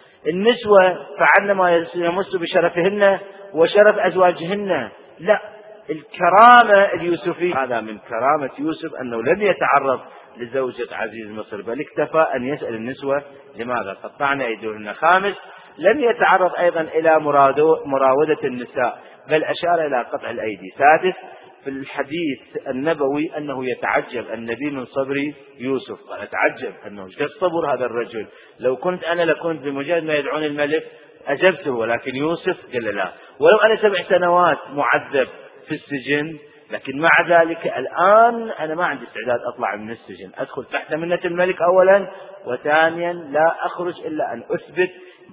النسوة فعلن ما يمس بشرفهن وشرف أزواجهن. لا، الكرامة اليوسفية هذا من كرامة يوسف أنه لم يتعرض لزوجة عزيز مصر، بل اكتفى أن يسأل النسوة لماذا قطعن أيديهن. خامس، لم يتعرض أيضا إلى مراودة النساء بل أشار إلى قطع الأيدي. سادس، في الحديث النبوي أنه يتعجب النبي من صبر يوسف، قال أتعجب أنه قد صبر هذا الرجل، لو كنت أنا لكنت بمجرد ما يدعون الملك أجبته، ولكن يوسف قال لا، ولو أنا سبع سنوات معذب في السجن لكن مع ذلك الآن أنا ما عندي استعداد أطلع من السجن، أدخل تحت منة الملك أولا، وثانيا لا أخرج إلا أن أثبت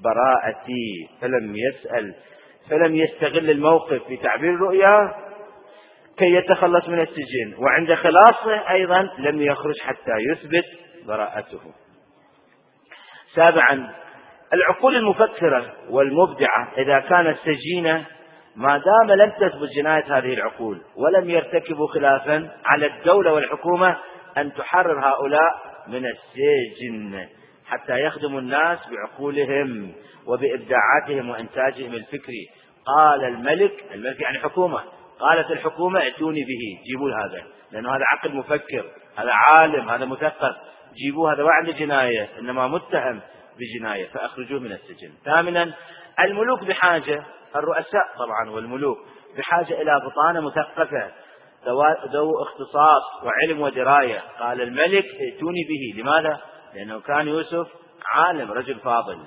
براءتي. فلم يسأل فلم يستغل الموقف في تعبير الرؤيا كي يتخلص من السجن، وعند خلاصه أيضا لم يخرج حتى يثبت براءته. سابعا، العقول المفكرة والمبدعة إذا كانت سجينة ما دام لم تثبت جناية هذه العقول ولم يرتكبوا خلافا، على الدولة والحكومة أن تحرر هؤلاء من السجن حتى يخدموا الناس بعقولهم وبإبداعاتهم وإنتاجهم الفكري. قال الملك، الملك يعني حكومة، قالت الحكومة ائتوني به، جيبوا هذا لأنه هذا عقل مفكر، هذا عالم، هذا مثقف، جيبوه، هذا ما عنده جناية إنما متهم بجناية فأخرجوه من السجن. ثامنا، الملوك بحاجة، الرؤساء طبعا والملوك بحاجة إلى بطانة مثقفة ذو اختصاص وعلم ودراية. قال الملك ائتوني به، لماذا؟ لأنه كان يوسف عالم رجل فاضل.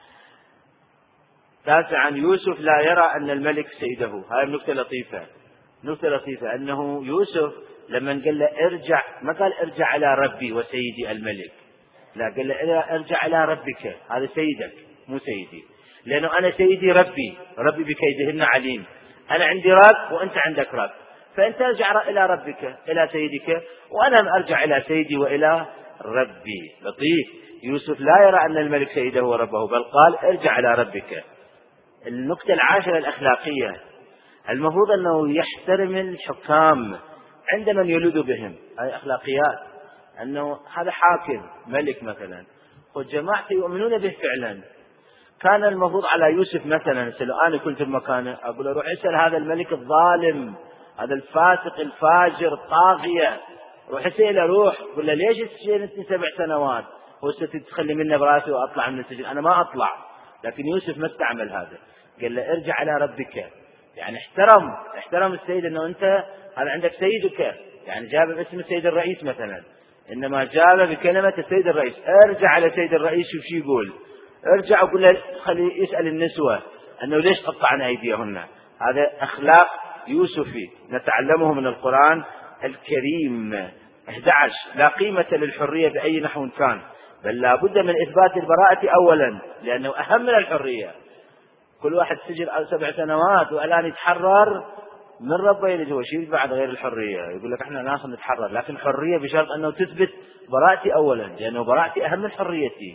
تاسعا، يوسف لا يرى أن الملك سيده. هذه نكتة لطيفة، نكتة لطيفة أنه يوسف لما قال له ارجع، ما قال ارجع إلى ربي وسيدي الملك، لا، قال له ارجع إلى ربك، هذا سيدك مو سيدي، لأنه أنا سيدي ربي، ربي بكيدهن عليم، أنا عندي رب وأنت عندك رب، فأنت ارجع إلى ربك إلى سيدك وأنا أرجع إلى سيدي وإلى ربي. لطيف، يوسف لا يرى أن الملك سيده وربه بل قال ارجع إلى ربك. النقطة العاشرة الأخلاقية، المفروض أنه يحترم الحكام عند من يلوذ بهم، هذه أخلاقيات، أنه هذا حاكم ملك مثلا والجماعة يؤمنون به فعلا. كان المفروض على يوسف مثلا لو أنا كنت في مكانه أقول روح اسأل هذا الملك الظالم، هذا الفاسق الفاجر الطاغية، روح اسأله، روح قل له ليش سجنتني سبع سنوات وستتخلي منه براسي وأطلع من السجن؟ أنا ما أطلع. لكن يوسف ما استعمل هذا، قال له ارجع إلى ربك، يعني احترم احترم السيد، أنه أنت هذا عندك سيدك، يعني جاب باسم السيد الرئيس مثلا، إنما جاب بكلمة السيد الرئيس. ارجع على سيد الرئيس، شوف شو يقول، ارجع وقل له خلي يسأل النسوة أنه ليش قطعن أيديهن. هذا أخلاق يوسفي نتعلمه من القرآن الكريم. أحد عشر، لا قيمة للحرية بأي نحو كان، بل لا بد من إثبات البراءة أولا لأنه أهم من الحرية. كل واحد سجل سبع سنوات والآن يتحرر من ربه يلجوه شيء بعد غير الحرية، يقول لك احنا ناس نتحرر، لكن حرية بشرط أنه تثبت براءتي أولا، لأنه براءتي أهم من حريتي.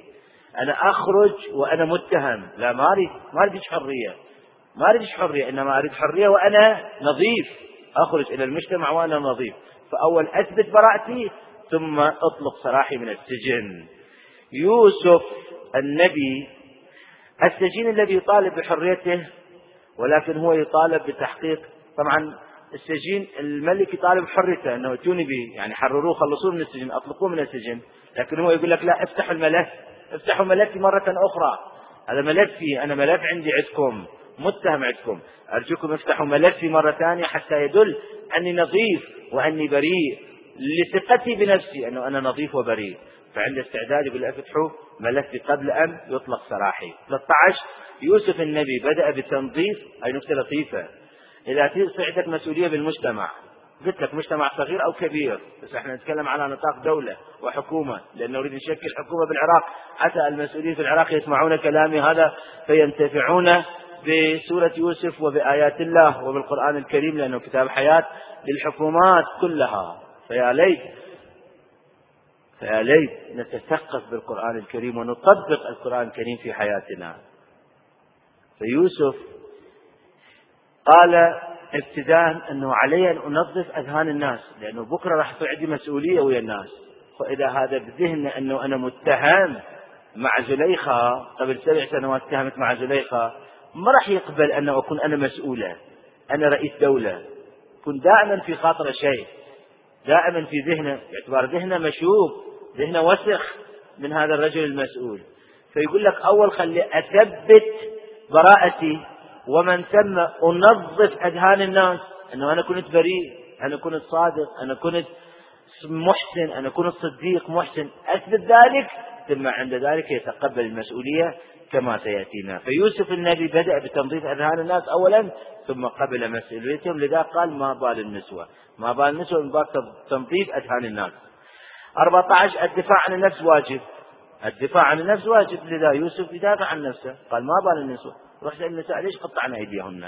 أنا أخرج وأنا متهم، لا ما أريد ما أريد حرية، ما أريد حرية، إنما أريد حرية وأنا نظيف، أخرج إلى المجتمع وأنا نظيف. فأول أثبت براءتي ثم أطلق سراحي من السجن. يوسف النبي السجين الذي يطالب بحريته، ولكن هو يطالب بتحقيق، طبعا السجين الملك يطالب بحريته أنه اتوني به، يعني حرروه خلصوه من السجن أطلقوه من السجن، لكن هو يقول لك لا، افتحوا الملف، افتحوا ملفي مرة أخرى، هذا ملفي، أنا ملف عندي عندكم، متهم عندكم، أرجوكم افتحوا ملفي مرة ثانية حتى يدل أني نظيف وأني بريء، لثقتي بنفسي أنه أنا نظيف وبريء. فعند استعداد يقول افتحوا ملفي قبل أن يطلق سراحي. ثلاثة عشر يوسف النبي بدأ بتنظيف، أي نكتة لطيفة، إذا تصير عندك مسؤولية بالمجتمع، قلت لك مجتمع صغير أو كبير، بس احنا نتكلم على نطاق دولة وحكومة، لأنه نريد نشكل حكومة بالعراق، حتى المسؤولين في العراق يسمعون كلامي هذا فينتفعون بسورة يوسف وبآيات الله وبالقرآن الكريم، لأنه كتاب حياة للحكومات كلها. فيا ليت فيا ليت نتثقف بالقرآن الكريم ونطبق القرآن الكريم في حياتنا. فيوسف قال ابتداء أنه علي أن أنظف أذهان الناس، لأنه بكرة راح تصير عندي مسؤولية ويا الناس. فإذا هذا بذهن أنه أنا متهم مع زليخة قبل سبع سنوات اتهمت مع زليخة، ما راح يقبل أن أكون أنا مسؤولة، أنا رئيس دولة. كن دائما في خاطر شيء، دائما في ذهنه، باعتبار ذهنه مشوب، ذهنه وسخ من هذا الرجل المسؤول. فيقول لك أول خلي أثبت براءتي، ومن ثم أنظف أذهان الناس، أنه أنا كنت بريء، أنا كنت صادق، أنا كنت محسن، أنا كنت صديق محسن، أثبت ذلك، ثم عند ذلك يتقبل المسؤولية كما سيأتينا. فيوسف النبي بدأ بتنظيف أذهان الناس أولا، ثم قبل مسؤوليتهم، لذا قال ما بال النسوة، ما بال النسوة من باب تنظيف أذهان الناس. أربعة عشر الدفاع عن النفس واجب، الدفاع عن النفس واجب، لذا يوسف يدافع عن نفسه، قال ما بال النسوة، روح سأل النساء ليش قطعنا أيديهن.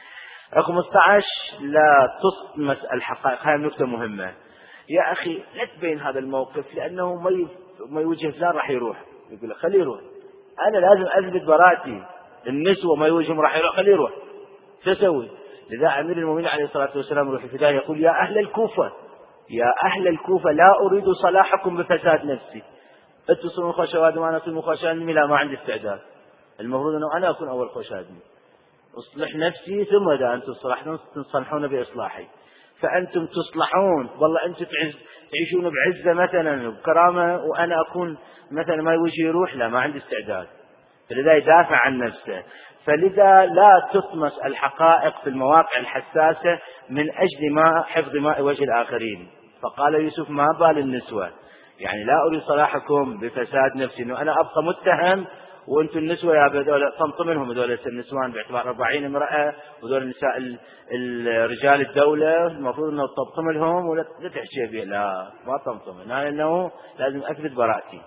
خمسة عشر لا تصمت الحقائق، هاي نكتة مهمة يا أخي، لا تبين هذا الموقف، لأنه ما يوجه فلان راح يروح، يقول خليه يروح، أنا لازم أثبت براءتي، النسوة ما يوجههم راح يروح، خليه يروح، تسوي. لذا أمير المؤمنين عليه الصلاة والسلام روح الفداء يقول يا أهل الكوفة، يا أهل الكوفة لا أريد صلاحكم بفساد نفسي، اتصلوا خشوات وأنا أصل خشاني، لا ما عندي استعداد، المفروض أنه أنا أكون أول خشادني، أصلح نفسي ثم إذا أنتم تصلحون تصلحون بإصلاحي. فأنتم تصلحون، والله أنتم تعيشون بعزة مثلا وكرامة، وأنا أكون مثلا ما وجهي يروح، لا ما عندي استعداد. فلذا يدافع عن نفسه. فلذا لا تطمس الحقائق في المواقع الحساسة من أجل ما حفظ ماء وجه الآخرين. فقال يوسف ما بال النسوة، يعني لا أريد صلاحكم بفساد نفسي، إنه أنا أبقى متهم وأنتم النسوة يا بدول تنطمنهم، هذول النسوان باعتبار أربعين امرأة، وذول النساء الرجال الدولة المفروض أنه تنطم لهم ولا تحكي به، لا ما تنطم، لأنه لازم أثبت براءتي.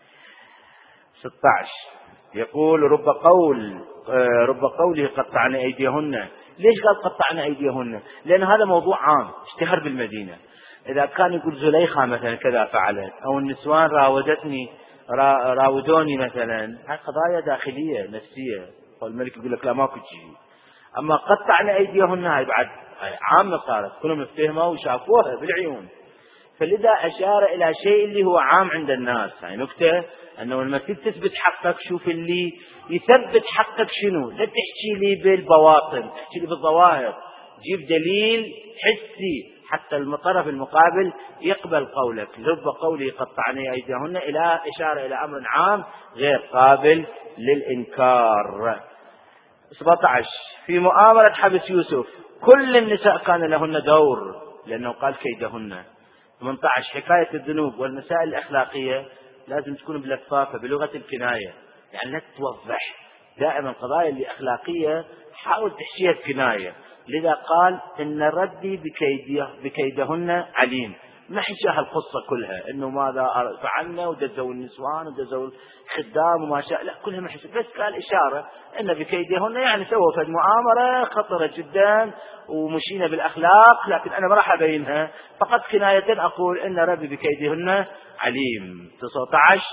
ستة عشر يقول رب قول رب قوله قطعنا أيديهن. ليش قال قطعنا أيديهن؟ لأن هذا موضوع عام اشتهر بالمدينة. إذا كان يقول زليخة مثلا كذا فعلت، أو النسوان راودتني راودوني مثلا، هذه قضايا داخلية نفسية، والملك يقول لك لا ماكو شيء. أما قطعنا أيديهن هاي بعد عامة صارت، كلهم افتهموا وشافوها بالعيون. فلذا أشار إلى شيء اللي هو عام عند الناس، يعني نكتة أنه لما تثبت حقك شوف اللي يثبت حقك شنو، لا تحكي لي بالبواطن، تحكي لي بالظواهر، جيب دليل حسي حتى الطرف المقابل يقبل قولك. رب قولي قطعني أيديهن إلى إشارة إلى أمر عام غير قابل للإنكار. سبعة عشر في مؤامرة حبس يوسف كل النساء كان لهن دور، لأنه قال كيدهن. ثمانية عشر حكاية الذنوب والمسائل الأخلاقية لازم تكون بلفافة بلغة الكناية، يعني لا توضح دائما القضايا اللي أخلاقية حاول تحشيها بكناية. لذا قال إن ربي بكيدهن عليم، ما حشاها القصة كلها إنه ماذا فعلنا ودزوا النسوان ودزوا الخدام وما شاء، لا كلها ما حشاها، بس قال إشارة إن بكيدهن يعني سووا في المؤامرة خطرة جدا ومشينا بالأخلاق، لكن أنا ما راح أبينها، فقط كناية أقول إن ربي بكيدهن عليم. تسعة عشر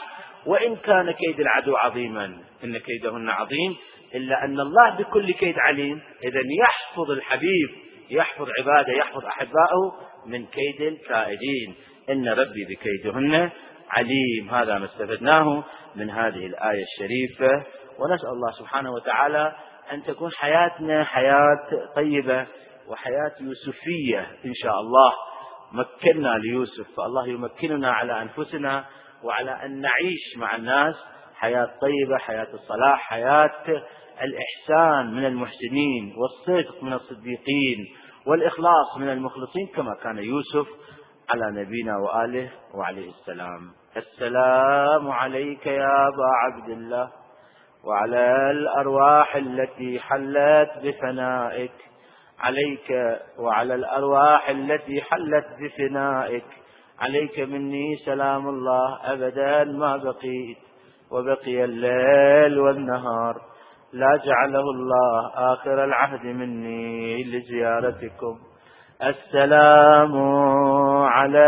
وإن كان كيد العدو عظيما، إن كيدهن عظيم، إلا أن الله بكل كيد عليم. إذن يحفظ الحبيب، يحفظ عباده، يحفظ أحبائه من كيد الكائدين. إن ربي بكيدهن عليم. هذا ما استفدناه من هذه الآية الشريفة. ونسأل الله سبحانه وتعالى أن تكون حياتنا حياة طيبة وحياة يوسفية إن شاء الله. مكننا ليوسف، فالله يمكننا على أنفسنا وعلى أن نعيش مع الناس حياة طيبة، حياة الصلاح، حياة الإحسان من المحسنين، والصدق من الصديقين، والإخلاص من المخلصين، كما كان يوسف على نبينا وآله وعليه السلام. السلام عليك يا أبا عبد الله، وعلى الأرواح التي حلت بفنائك، عليك وعلى الأرواح التي حلت بفنائك، عليك مني سلام الله أبدا ما بقيت، وبقي الليل والنهار، لا جعله الله آخر العهد مني لزيارتكم. السلام على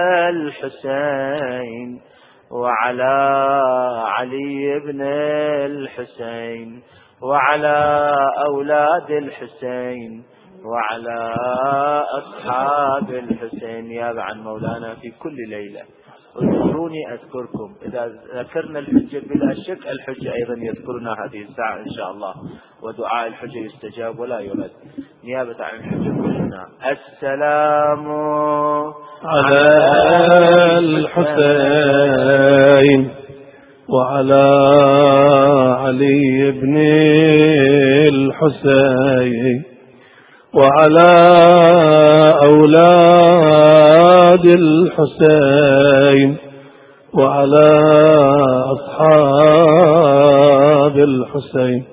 الحسين وعلى علي بن الحسين وعلى أولاد الحسين وعلى أصحاب الحسين. يا عن مولانا في كل ليلة اذكروني أذكركم. إذا ذكرنا الحجة بلا شك الحجة أيضا يذكرنا هذه الساعة إن شاء الله، ودعاء الحجة يستجاب ولا يرد. نيابة عن الحجة كلنا السلام على الحسين وعلى علي بن الحسين وعلى أولاد الحسين وعلى أصحاب الحسين.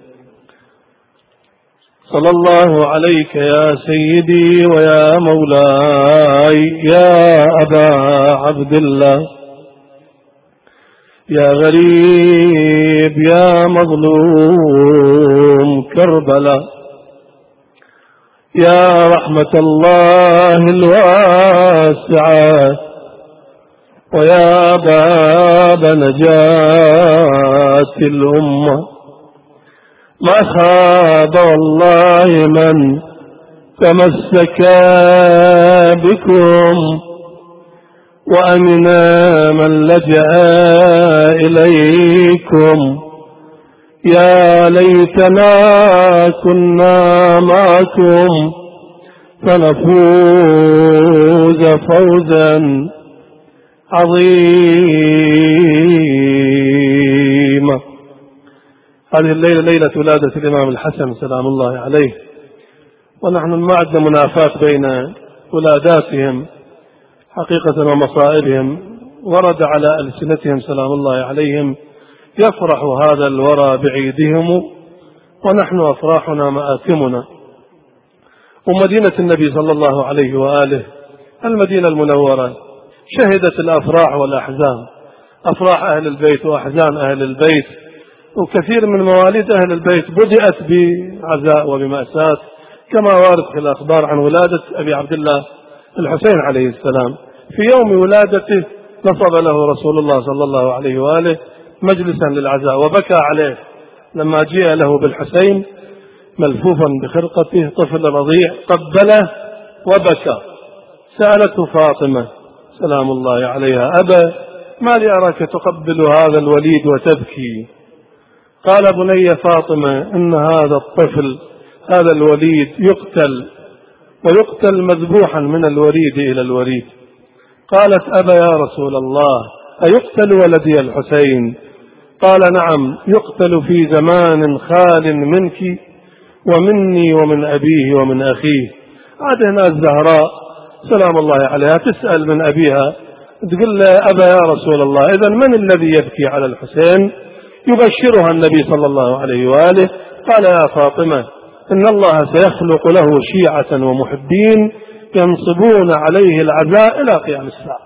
صلى الله عليك يا سيدي ويا مولاي يا أبا عبد الله، يا غريب يا مظلوم كربلاء، يا رحمة الله الواسعة، ويا باب نجاة الأمة. ما خاب والله من تمسك بكم، وأمن من لجأ إليكم. يا ليتنا كنا معكم فنفوز فوزا عظيما. هذه الليلة ليلة ولادة الإمام الحسن سلام الله عليه، ونحن ما عندنا منافاة بين ولاداتهم حقيقة ومصائبهم. ورد على ألسنتهم سلام الله عليهم يفرح هذا الورى بعيدهم، ونحن أفراحنا مآتمنا. ومدينة النبي صلى الله عليه وآله المدينة المنورة شهدت الأفراح والأحزان، أفراح أهل البيت وأحزان أهل البيت. وكثير من مواليد أهل البيت بدأت بعزاء وبمأساة، كما وارد في الأخبار عن ولادة أبي عبد الله الحسين عليه السلام. في يوم ولادته نصب له رسول الله صلى الله عليه وآله مجلسا للعزاء، وبكى عليه لما جاء له بالحسين ملفوفا بخرقته طفل رضيع، قبله وبكى. سألته فاطمة سلام الله عليها: أبا، ما لي أراك تقبل هذا الوليد وتبكي؟ قال: بني فاطمة، إن هذا الطفل هذا الوليد يقتل، ويقتل مذبوحا من الوريد إلى الوريد. قالت: أبا يا رسول الله، أيقتل ولدي الحسين؟ قال: نعم، يقتل في زمان خال منك ومني ومن أبيه ومن أخيه. عاد هنا الزهراء سلام الله عليها تسأل من أبيها، تقول له: أبا يا رسول الله، إذن من الذي يبكي على الحسين؟ يبشرها النبي صلى الله عليه وآله، قال: يا فاطمة، إن الله سيخلق له شيعة ومحبين ينصبون عليه العزاء إلى قيام الساعة.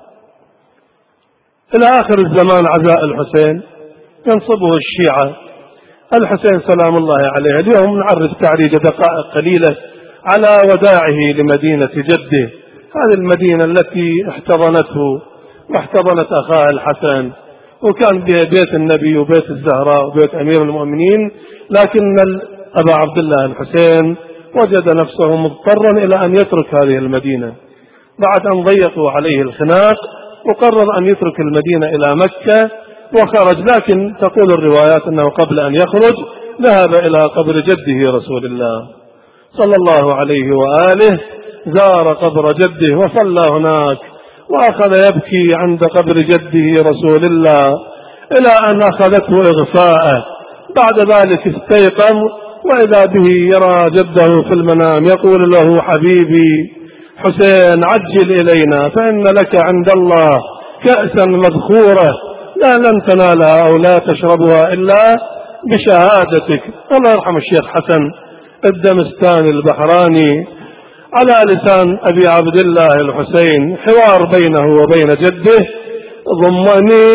إلى آخر الزمان عزاء الحسين ينصبه الشيعة. الحسين سلام الله عليه اليوم نعرف تعريج دقائق قليلة على وداعه لمدينة جده، هذه المدينة التي احتضنته واحتضنت أخاه الحسن وكان بيت النبي وبيت الزهراء وبيت أمير المؤمنين، لكن أبا عبد الله الحسين وجد نفسه مضطرا إلى أن يترك هذه المدينة بعد أن ضيقوا عليه الخناق، وقرر أن يترك المدينة إلى مكة وخرج. لكن تقول الروايات أنه قبل أن يخرج ذهب إلى قبر جده رسول الله صلى الله عليه وآله، زار قبر جده وصلى هناك، وأخذ يبكي عند قبر جده رسول الله إلى أن أخذته إغفاءه. بعد ذلك استيقظ وإذا به يرى جده في المنام يقول له: حبيبي حسين عجل إلينا فإن لك عند الله كأسا مذخورة لا لن تنالها أو لا تشربها إلا بشهادتك. الله يرحم الشيخ حسن الدمستاني البحراني على لسان أبي عبد الله الحسين حوار بينه وبين جده: ضمني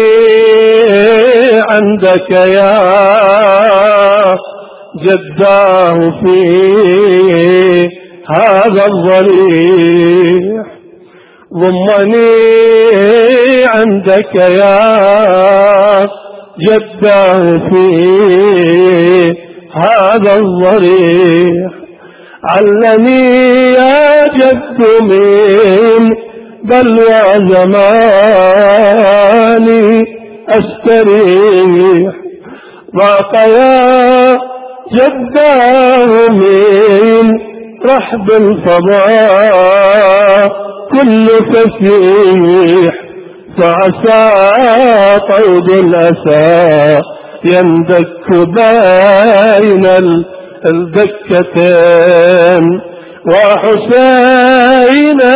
عندك يا جداه في هذا الضريح، ضمني عندك يا جداه في هذا الضريح، علني يا جد من بلوى زماني أستريح، ضاق يا جداه من رحب الفضاء كل فسيح، فعسى طود الأسى يندك بين الدكتين، وحسينا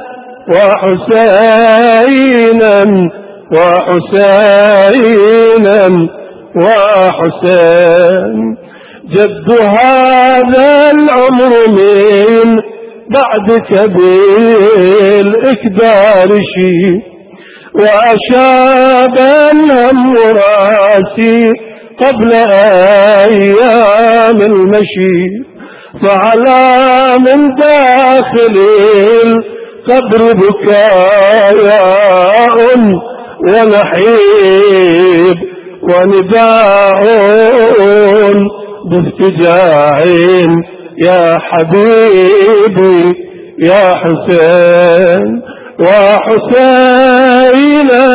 وحسينا وحسينا وحسين، جد هذا العمر من بعدك بالإكدار شيء، وأشاب الهم راسي قبل أيام المشي، فعلى من داخل القبر بكاياء ونحيب ونداء بافتجاع يا حبيبي يا حسين، وحسينا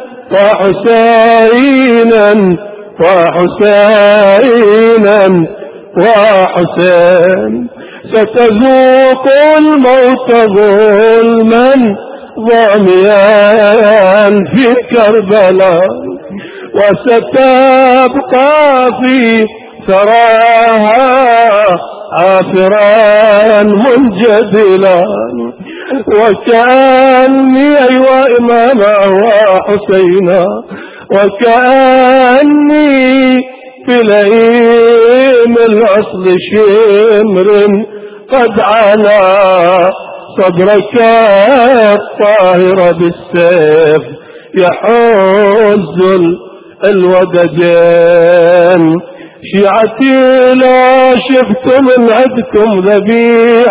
وحسينا وحسينا وحسين، ستذوق الموت ظلما ضاميا في كربلاء، وستبقى في ثراها عافرا منجدلا، وكأني أيوة إماما وحسينا، وكأني في لئيم الأصل شمر قد علا صدرك الطاهر بالسيف يحوز الودجين، شيعتي لا شفت من عدكم ذبيح،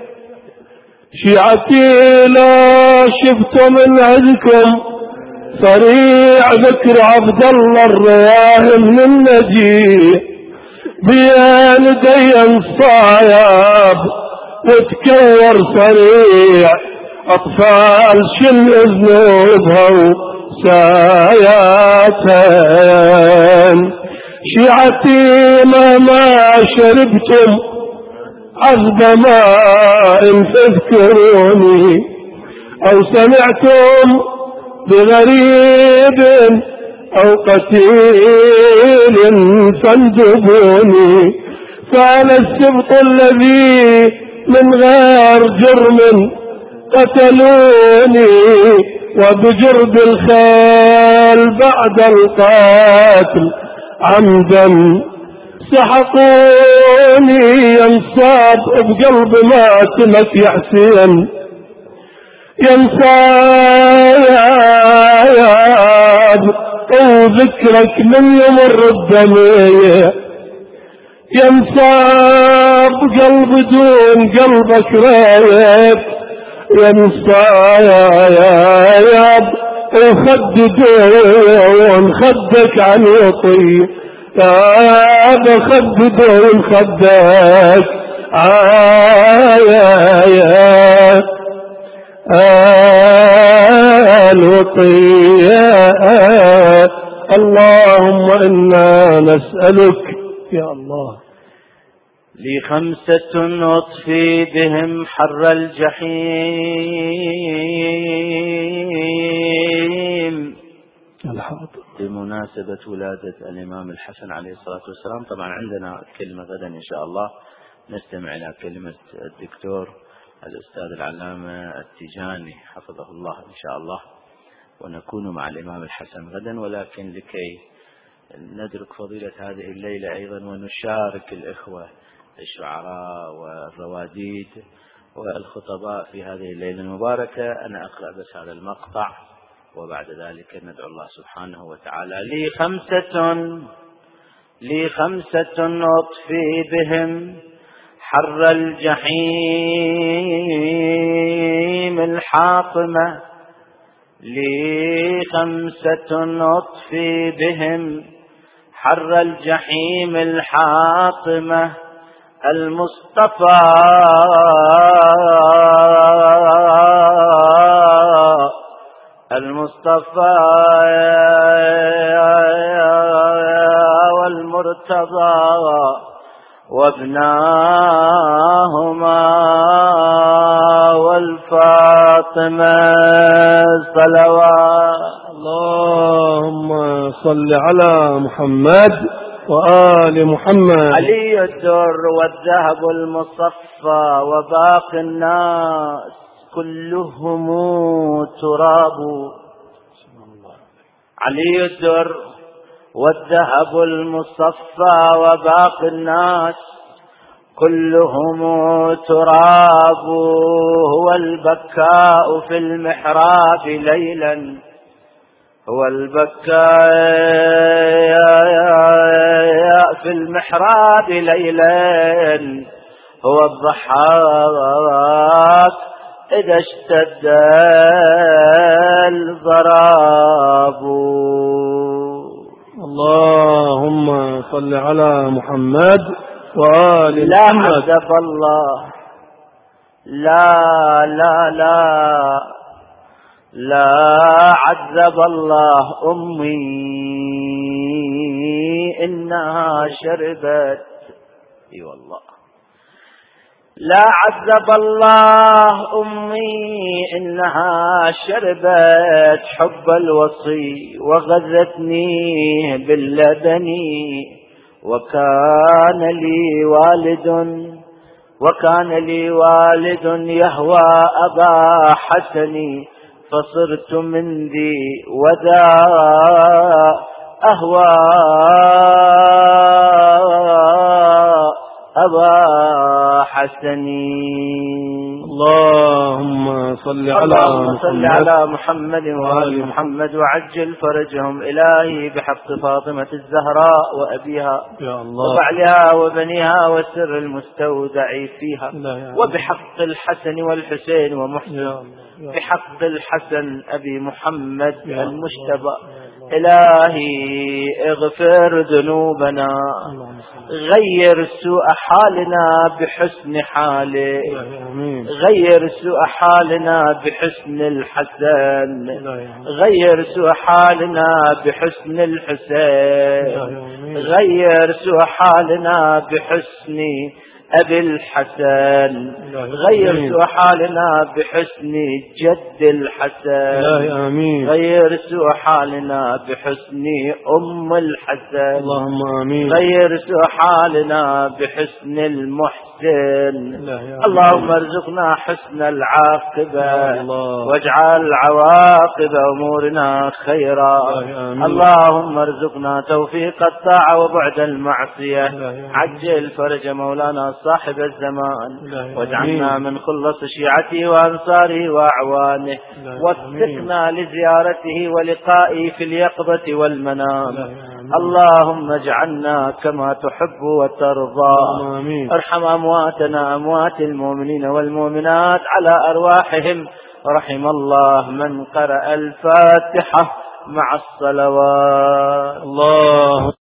شيعتي لا شفت من عدكم صريع ذكر عبد الله الرياه من النجيح، بين دين صايب وتكور صريع أطفال شل ذنوبها وساياتين، شيعتي ما ما شربتم عذب ماء تذكروني، أو سمعتم بغريب أو قتيل فاندبوني، فأنا السبط الذي من غير جرم قتلوني، وبجرد الخيل بعد القاتل عمدا سحقوني، ينصاب بقلب ماتمك يا حسين، ينصاب وذكرك من يمر الدمية، ينصاب قلب دون قلبك رايب، ينصاب وخددون خدك عن يطيب يا أبا خددون خدك عايا الوطية. اللهم إنا نسألك يا الله لخمسة أطفي بهم حر الجحيم. بمناسبة ولادة الإمام الحسن عليه الصلاة والسلام، طبعا عندنا كلمة غدا إن شاء الله نستمع إلى كلمة الدكتور الأستاذ العلامة التيجاني حفظه الله إن شاء الله، ونكون مع الإمام الحسن غدا. ولكن لكي ندرك فضيلة هذه الليلة أيضا ونشارك الإخوة الشعراء والرواديد والخطباء في هذه الليلة المباركة، أنا أقرأ بس هذا المقطع وبعد ذلك ندعو الله سبحانه وتعالى. لي خمسة لي خمسة أطفي بهم حر الجحيم الحاطمة، لي خمسة أطفي بهم حر الجحيم الحاطمة. المصطفى المصطفى والمرتضى وابناهما والفاطمة صلوات. اللهم صل على محمد وآل محمد. علي الدر والذهب المصفى وباقي الناس كلهم تراب. علي الدر والذهب المصفى وباقي الناس كلهم تراب. هو البكاء في المحراب ليلا، هو البكاء في المحراب ليلا، هو الضحاك إذا اشتد الضراب. اللهم صل على محمد وآل محمد. لا عذب الله، لا لا لا لا عذب الله أمي إنها شربت. اي والله لا عذب الله أمي إنها شربت حب الوصي وغذتني باللبن. وكان لي والد وكان لي والد يهوى أبا حسن، فصرت من ذي وذا أهوى أبا حسن. اللهم صل على صل على محمد وآل محمد وعجل فرجهم إلهي بحق فاطمة الزهراء وأبيها وبعلها وبنيها والسر المستودع فيها، وبحق الحسن والحسين ومحسن، بحق الحسن أبي محمد المجتبى. إلهي اغفر ذنوبنا، غير سوء حالنا بحسن حاله، غير سوء حالنا بحسن الحسن، غير سوء حالنا بحسن الحسين، غير سوء حالنا بحسن أبي الحسن، غير سوء حالنا بحسن جد الحسن، غير سوء حالنا بحسن أم الحسن، اللهم آمين. غير سوء حالنا بحسن المحسن. اللهم ارزقنا حسن العاقبة واجعل عواقب أمورنا خيرا. اللهم ارزقنا توفيق الطاعة وبعد المعصية. عجل فرج مولانا صاحب الزمان، واجعلنا من خلص شيعته وأنصاره وأعوانه، وفقنا لزيارته ولقائه في اليقظة والمنام. اللهم اجعلنا كما تحب وترضى. ارحم أمواتنا أموات المؤمنين والمؤمنات على أرواحهم رحم الله من قرأ الفاتحة مع الصلوات. الله